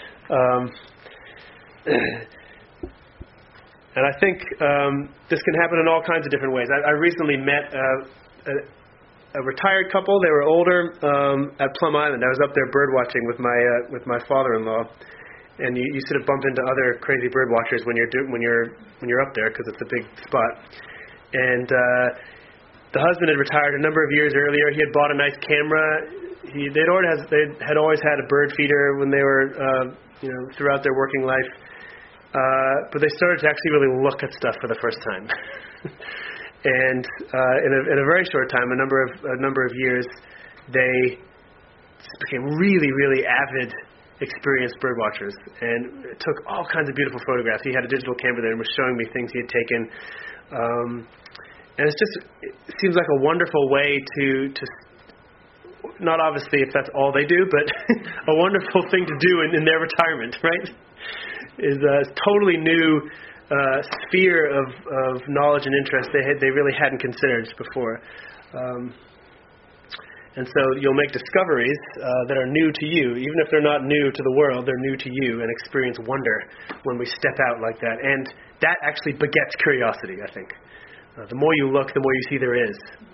And I think this can happen in all kinds of different ways. I recently met a retired couple. They were older at Plum Island. I was up there bird watching with my father-in-law, and you sort of bump into other crazy bird watchers when you're up there because it's a big spot. And the husband had retired a number of years earlier. He had bought a nice camera. They had always had a bird feeder when they were throughout their working life, but they started to actually really look at stuff for the first time. And in a very short time, a number of years, they became really, really avid, experienced bird watchers, and took all kinds of beautiful photographs. He had a digital camera there and was showing me things he had taken. And it seems like a wonderful way to not obviously if that's all they do, but a wonderful thing to do in their retirement, right? Is a totally new sphere of knowledge and interest they really hadn't considered before. And so you'll make discoveries that are new to you. Even if they're not new to the world, they're new to you, and experience wonder when we step out like that. And that actually begets curiosity, I think. The more you look, the more you see there is.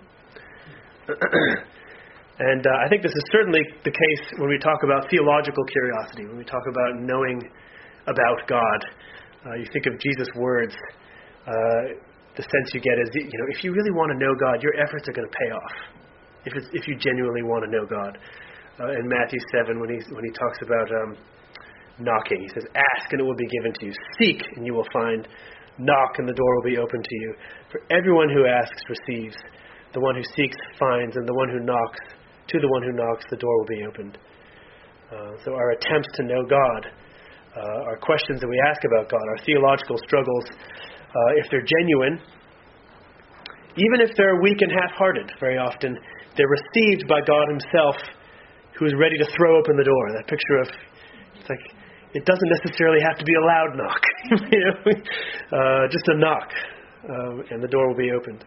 And I think this is certainly the case when we talk about theological curiosity, when we talk about knowing about God. You think of Jesus' words, the sense you get is, if you really want to know God, your efforts are going to pay off. If you genuinely want to know God. In Matthew 7, when he talks about knocking, he says, "Ask and it will be given to you. Seek and you will find. Knock and the door will be open to you. For everyone who asks receives. The one who seeks finds, and the one who knocks, to the one who knocks, the door will be opened." So our attempts to know God, our questions that we ask about God, our theological struggles, if they're genuine, even if they're weak and half-hearted, very often, they're received by God himself, who is ready to throw open the door. That picture of, it's like, it doesn't necessarily have to be a loud knock. Just a knock, and the door will be opened.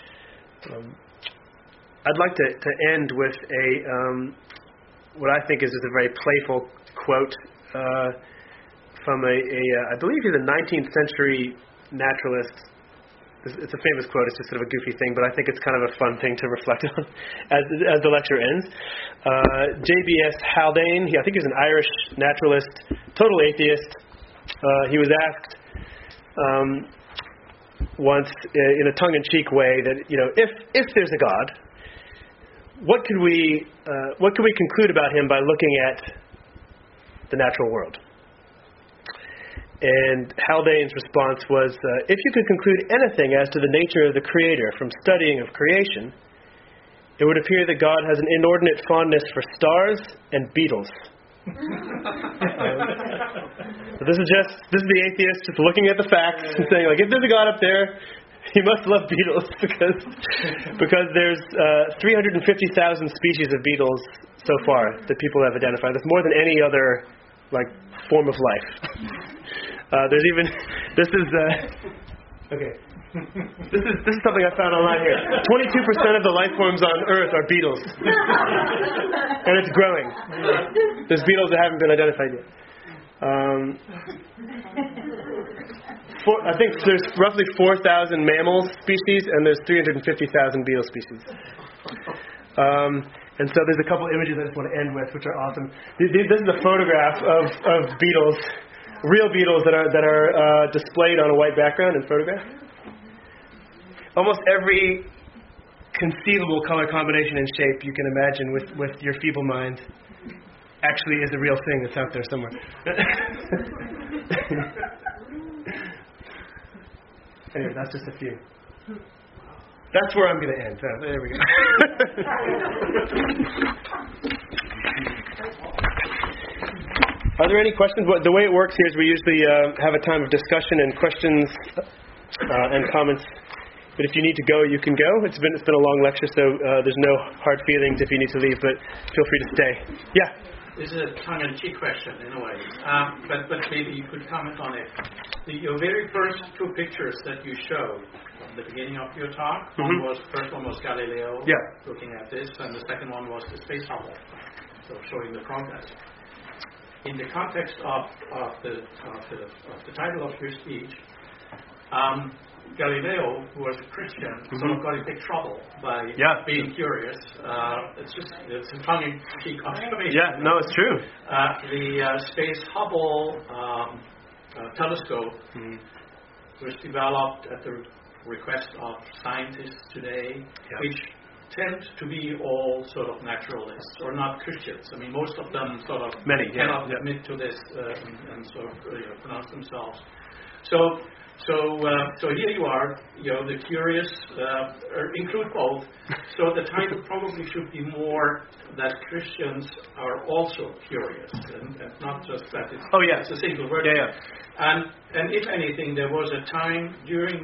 I'd like to end with what I think is just a very playful quote from I believe he's a 19th century naturalist. It's a famous quote. It's just sort of a goofy thing, but I think it's kind of a fun thing to reflect on as the lecture ends. J.B.S. Haldane, I think he's an Irish naturalist, total atheist. He was asked once, in a tongue-in-cheek way, that if there's a God, what could we conclude about him by looking at the natural world? And Haldane's response was, if you could conclude anything as to the nature of the Creator from studying of creation, it would appear that God has an inordinate fondness for stars and beetles. So this is the atheist just looking at the facts and saying, if there's a God up there, he must love beetles because there's 350,000 species of beetles so far that people have identified. That's more than any other form of life. There's even this is something I found online here. 22% of the life forms on Earth are beetles, and it's growing. There's beetles that haven't been identified yet. I think there's roughly 4,000 mammal species, and there's 350,000 beetle species. And so there's a couple images I just want to end with, which are awesome. This is a photograph of beetles, real beetles that are displayed on a white background and photographed. Almost every conceivable color combination and shape you can imagine with your feeble mind actually is a real thing that's out there somewhere. Anyway, that's just a few. That's where I'm going to end. There we go. Are there any questions? The way it works here is we usually have a time of discussion and questions and comments. But if you need to go, you can go. It's been a long lecture, so there's no hard feelings if you need to leave. But feel free to stay. Yeah. This is a tongue-in-cheek question, in a way, but maybe you could comment on it. Your very first two pictures that you showed at the beginning of your talk, first one was Galileo looking at this, and the second one was the Space Hubble, so showing the progress. In the context of the title of your speech, Galileo, who was a Christian, sort of got in big trouble by being curious. It's a tongue-in-cheek observation. Yeah, no, it's true. The Space Hubble telescope was developed at the request of scientists today, which tend to be all sort of naturalists or not Christians. I mean, most of them sort of cannot admit to this and sort of pronounce themselves. So here you are, the curious, include both. So the title probably should be more that Christians are also curious, and not just that it's a single word. Yeah. And if anything, there was a time during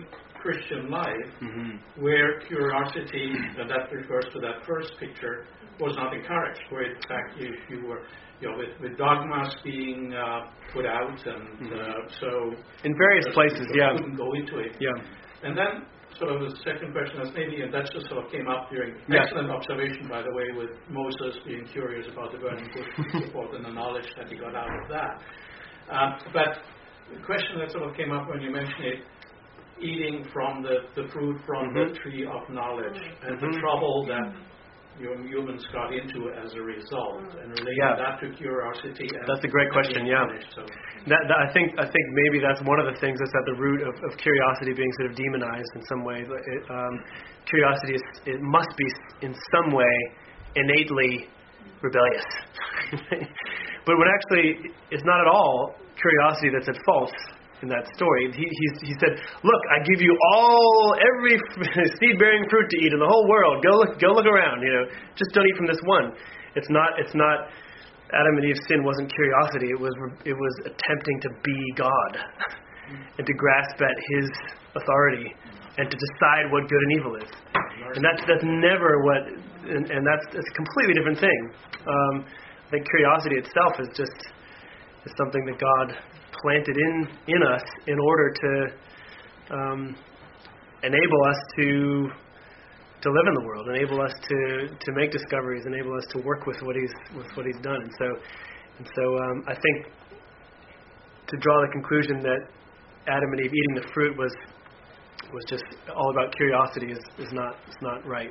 Christian life where curiosity, and that refers to that first picture, was not encouraged. Where in fact, if you were, with dogmas being put out, and so in various places, couldn't go into it. Yeah. And then sort of the second question is maybe, and that just sort of came up during excellent observation, by the way, with Moses being curious about the burning bush and so forth, and the knowledge that he got out of that. But the question that sort of came up when you mentioned it, eating from the fruit from the tree of knowledge, and the trouble that humans got into as a result, and relating that to curiosity. That's a great question. Yeah, so. I think maybe that's one of the things that's at the root of curiosity being sort of demonized in some ways. Curiosity it must be in some way innately rebellious, but when actually it's not at all curiosity that's at fault. In that story, he said, "Look, I give you every seed-bearing fruit to eat in the whole world. Go look around. Just don't eat from this one." It's not. Adam and Eve's sin wasn't curiosity. It was attempting to be God and to grasp at His authority and to decide what good and evil is. And that's never what. And that's a completely different thing. I think curiosity itself is something that God planted in us in order to enable us to live in the world, enable us to make discoveries, enable us to work with what he's done. And so I think to draw the conclusion that Adam and Eve eating the fruit was just all about curiosity is not right.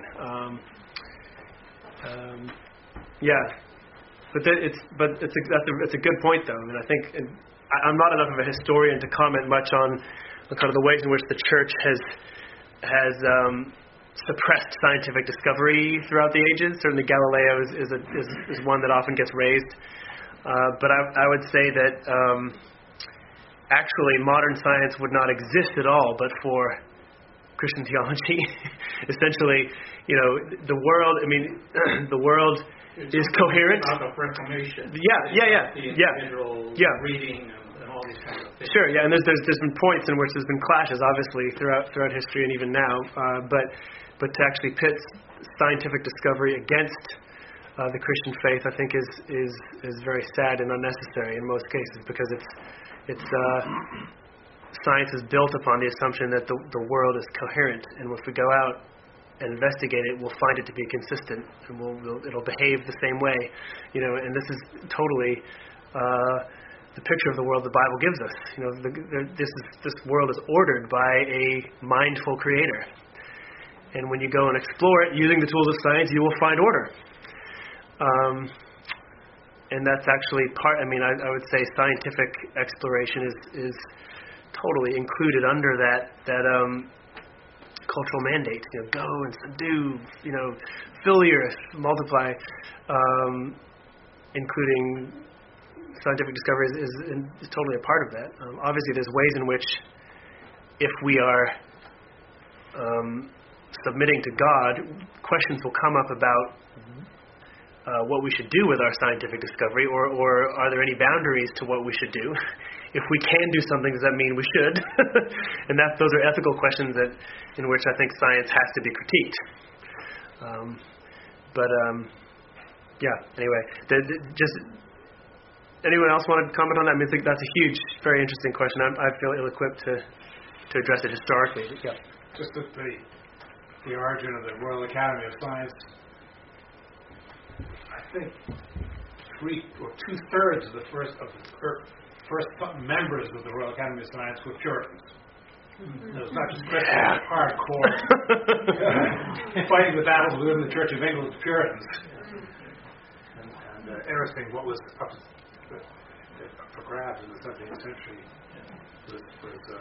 It's a good point though. I mean, I think. I'm not enough of a historian to comment much on kind of the ways in which the church has suppressed scientific discovery throughout the ages. Certainly, Galileo is one that often gets raised. But I would say that actually modern science would not exist at all but for Christian theology. Essentially, the world. I mean, the world. Is coherent. Out of Reformation. Reading and all these kinds of things. Sure, and there's been points in which there's been clashes, obviously, throughout history and even now. But to actually pit scientific discovery against the Christian faith, I think is very sad and unnecessary in most cases, because it's science is built upon the assumption that the world is coherent, and if we go out and investigate it, we'll find it to be consistent, and it'll behave the same way, And this is totally the picture of the world the Bible gives us. This world is ordered by a mindful Creator, and when you go and explore it using the tools of science, you will find order. And that's actually part. I mean, I would say scientific exploration is totally included under that cultural mandate, go and subdue, fill the earth, multiply, including scientific discovery is totally a part of that. Obviously, there's ways in which, if we are submitting to God, questions will come up about what we should do with our scientific discovery, or are there any boundaries to what we should do? If we can do something, does that mean we should? And those are ethical questions in which I think science has to be critiqued. Anyway, just anyone else want to comment on that? I mean, that's a huge, very interesting question. I feel ill-equipped to address it historically. Yeah. Just that the origin of the Royal Academy of Science, I think 2/3 of the first members of the Royal Academy of Science were Puritans. It was not just Christians, hardcore fighting the battles within the Church of England's Puritans. And interesting, what was up for grabs in the 17th century was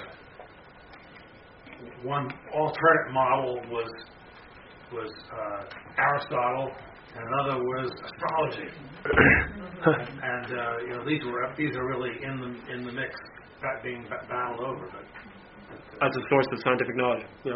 one alternate model was Aristotle, and another was astrology. and these are really in the mix, being battled over. But as a source of scientific knowledge. Yeah.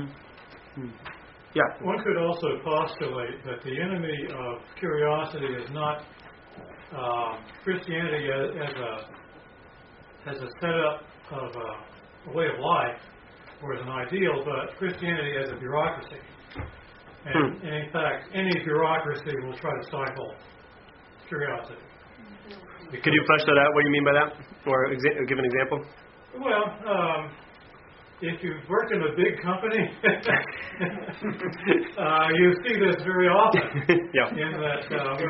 Yeah. One could also postulate that the enemy of curiosity is not Christianity as a setup of a way of life, or as an ideal, but Christianity as a bureaucracy. And in fact, any bureaucracy will try to stifle curiosity. Could you flesh that out, what you mean by that? Or give an example? Well, if you've worked in a big company, you see this very often. Yeah. In that,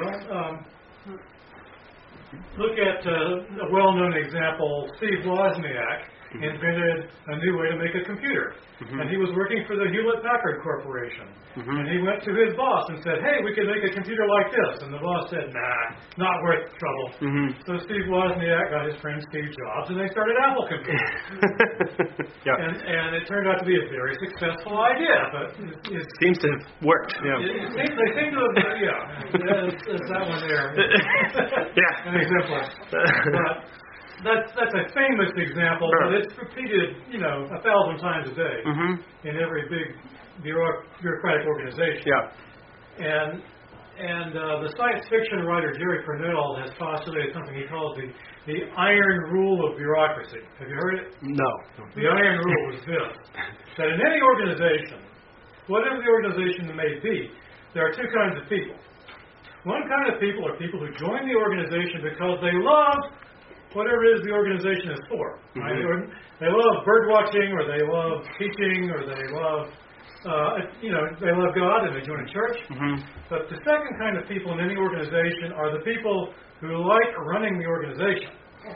look at a well-known example. Steve Wozniak invented a new way to make a computer. And he was working for the Hewlett-Packard Corporation. And he went to his boss and said, hey, we could make a computer like this. And the boss said, nah, not worth the trouble. So Steve Wozniak got his friend Steve Jobs, and they started Apple Computers. And it turned out to be a very successful idea. But it seems to have worked. Yeah. They seem to have, that's that one there. An example. But that's a famous example, but it's repeated, 1,000 times a day in every big bureaucratic organization. Yeah. And the science fiction writer Jerry Pournelle has postulated something he calls the iron rule of bureaucracy. Have you heard it? No. The iron rule is this: that in any organization, whatever the organization may be, there are two kinds of people. One kind of people are people who join the organization because they love whatever it is the organization is for. Right? They love bird watching, or they love teaching, or they love, they love God and they join a church. But the second kind of people in any organization are the people who like running the organization.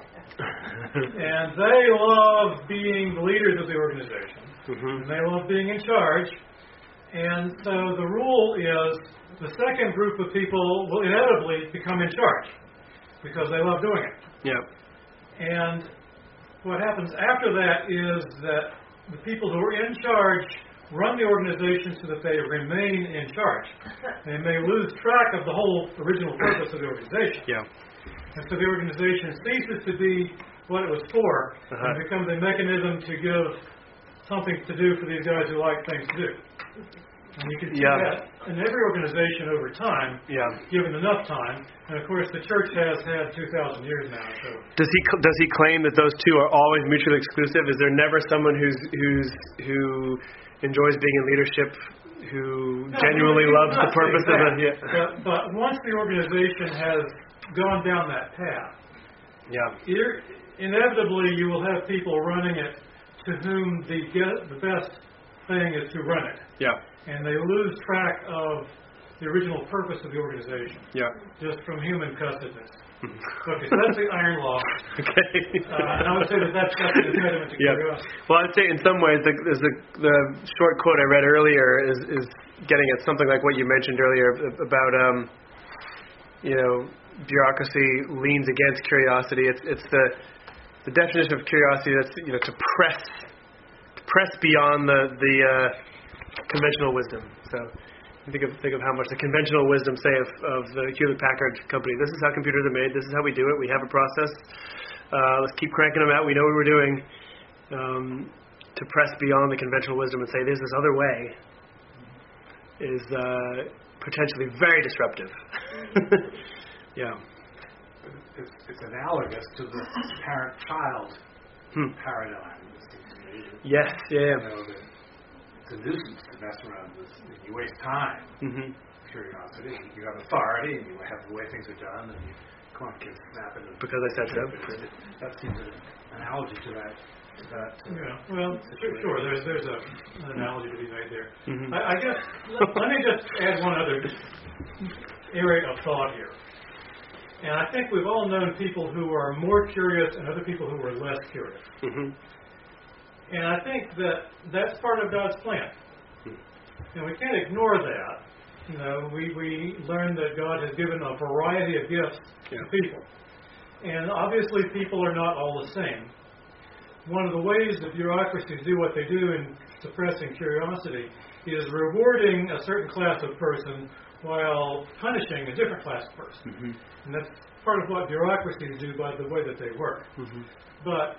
And they love being the leaders of the organization. And they love being in charge. And so the rule is the second group of people will inevitably become in charge because they love doing it. Yeah. And what happens after that is that the people who are in charge run the organization so that they remain in charge. They may lose track of the whole original purpose of the organization. Yeah. And so the organization ceases to be what it was for and becomes a mechanism to give something to do for these guys who like things to do. And you can see that in every organization over time, given enough time. And of course, the church has had 2,000 years now. So does he claim that those two are always mutually exclusive? Is there never someone who enjoys being in leadership who genuinely loves the purpose of it? But once the organization has gone down that path, inevitably you will have people running it to whom the best thing is to run it. Yeah. And they lose track of the original purpose of the organization. Yeah. Just from human cussedness. Okay, so that's the iron law. Okay. And I would say that's an impediment to curiosity. Well, I'd say in some ways the short quote I read earlier is getting at something like what you mentioned earlier about bureaucracy leans against curiosity. It's the definition of curiosity that's to press beyond the conventional wisdom. So think of how much the conventional wisdom, say, of the Hewlett-Packard company. This is how computers are made. This is how we do it. We have a process. Let's keep cranking them out. We know what we're doing. To press beyond the conventional wisdom and say there's this other way is potentially very disruptive. Yeah. It's analogous to the parent-child paradigm. Yes, yeah. It's a nuisance to mess around with. You waste time. Curiosity. You have authority, and you have the way things are done, and you come on, kids, snap it. Because I said so. That seems an analogy to that. Well, sure. There's an analogy to be made there. I guess let me just add one other area of thought here. And I think we've all known people who are more curious and other people who are less curious. And I think that's part of God's plan. And we can't ignore that. We learn that God has given a variety of gifts to people. And obviously people are not all the same. One of the ways that bureaucracies do what they do in suppressing curiosity is rewarding a certain class of person while punishing a different class of person. And that's part of what bureaucracies do by the way that they work. But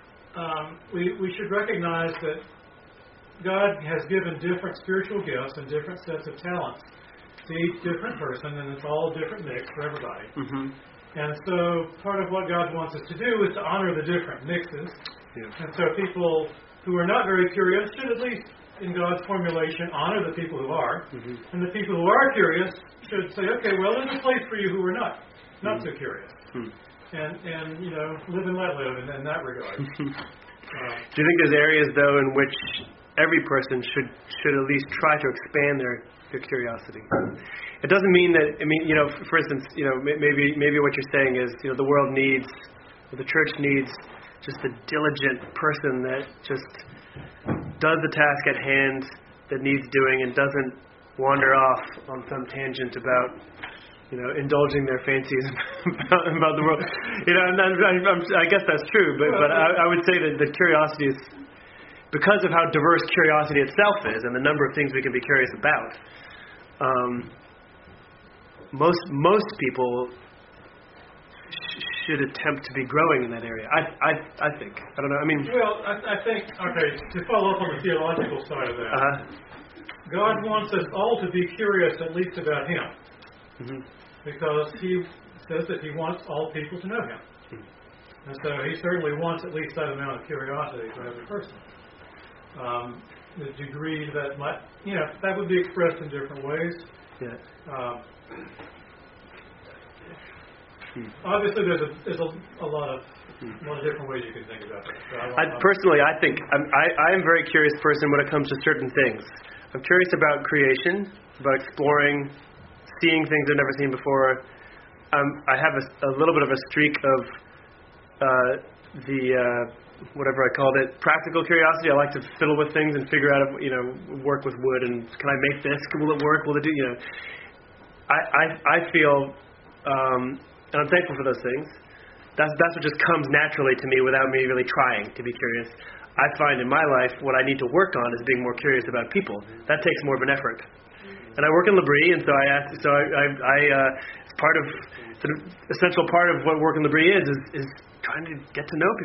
we should recognize that God has given different spiritual gifts and different sets of talents to each different person, and it's all a different mix for everybody. And so part of what God wants us to do is to honor the different mixes. And so people who are not very curious should, at least in God's formulation, honor the people who are. And the people who are curious should say, okay, well, there's a place for you who are not so curious. And live and let live in that regard. Do you think there's areas, though, in which every person should at least try to expand their curiosity? It doesn't mean that, for instance, maybe what you're saying is, the world needs, or the church needs, just a diligent person that just does the task at hand that needs doing and doesn't wander off on some tangent about, indulging their fancies about the world. I guess that's true, but I would say that the curiosity is, because of how diverse curiosity itself is and the number of things we can be curious about, most people should attempt to be growing in that area. I think. I don't know. Well, I think, to follow up on the theological side of that, God wants us all to be curious at least about Him. Because He says that He wants all people to know Him. And so He certainly wants at least that amount of curiosity for every person. The degree that might, that would be expressed in different ways. Obviously, there's a lot of different ways you can think about it. So personally, I think I am a very curious person when it comes to certain things. I'm curious about creation, about exploring, seeing things I've never seen before. I have a little bit of a streak of whatever I called it, practical curiosity. I like to fiddle with things and figure out, work with wood, and can I make this? Will it work? Will it do? I feel, and I'm thankful for those things. That's what just comes naturally to me without me really trying to be curious. I find in my life what I need to work on is being more curious about people. That takes more of an effort. And I work in L'Abri, and so it's an essential part of what work in L'Abri is trying to get to know people.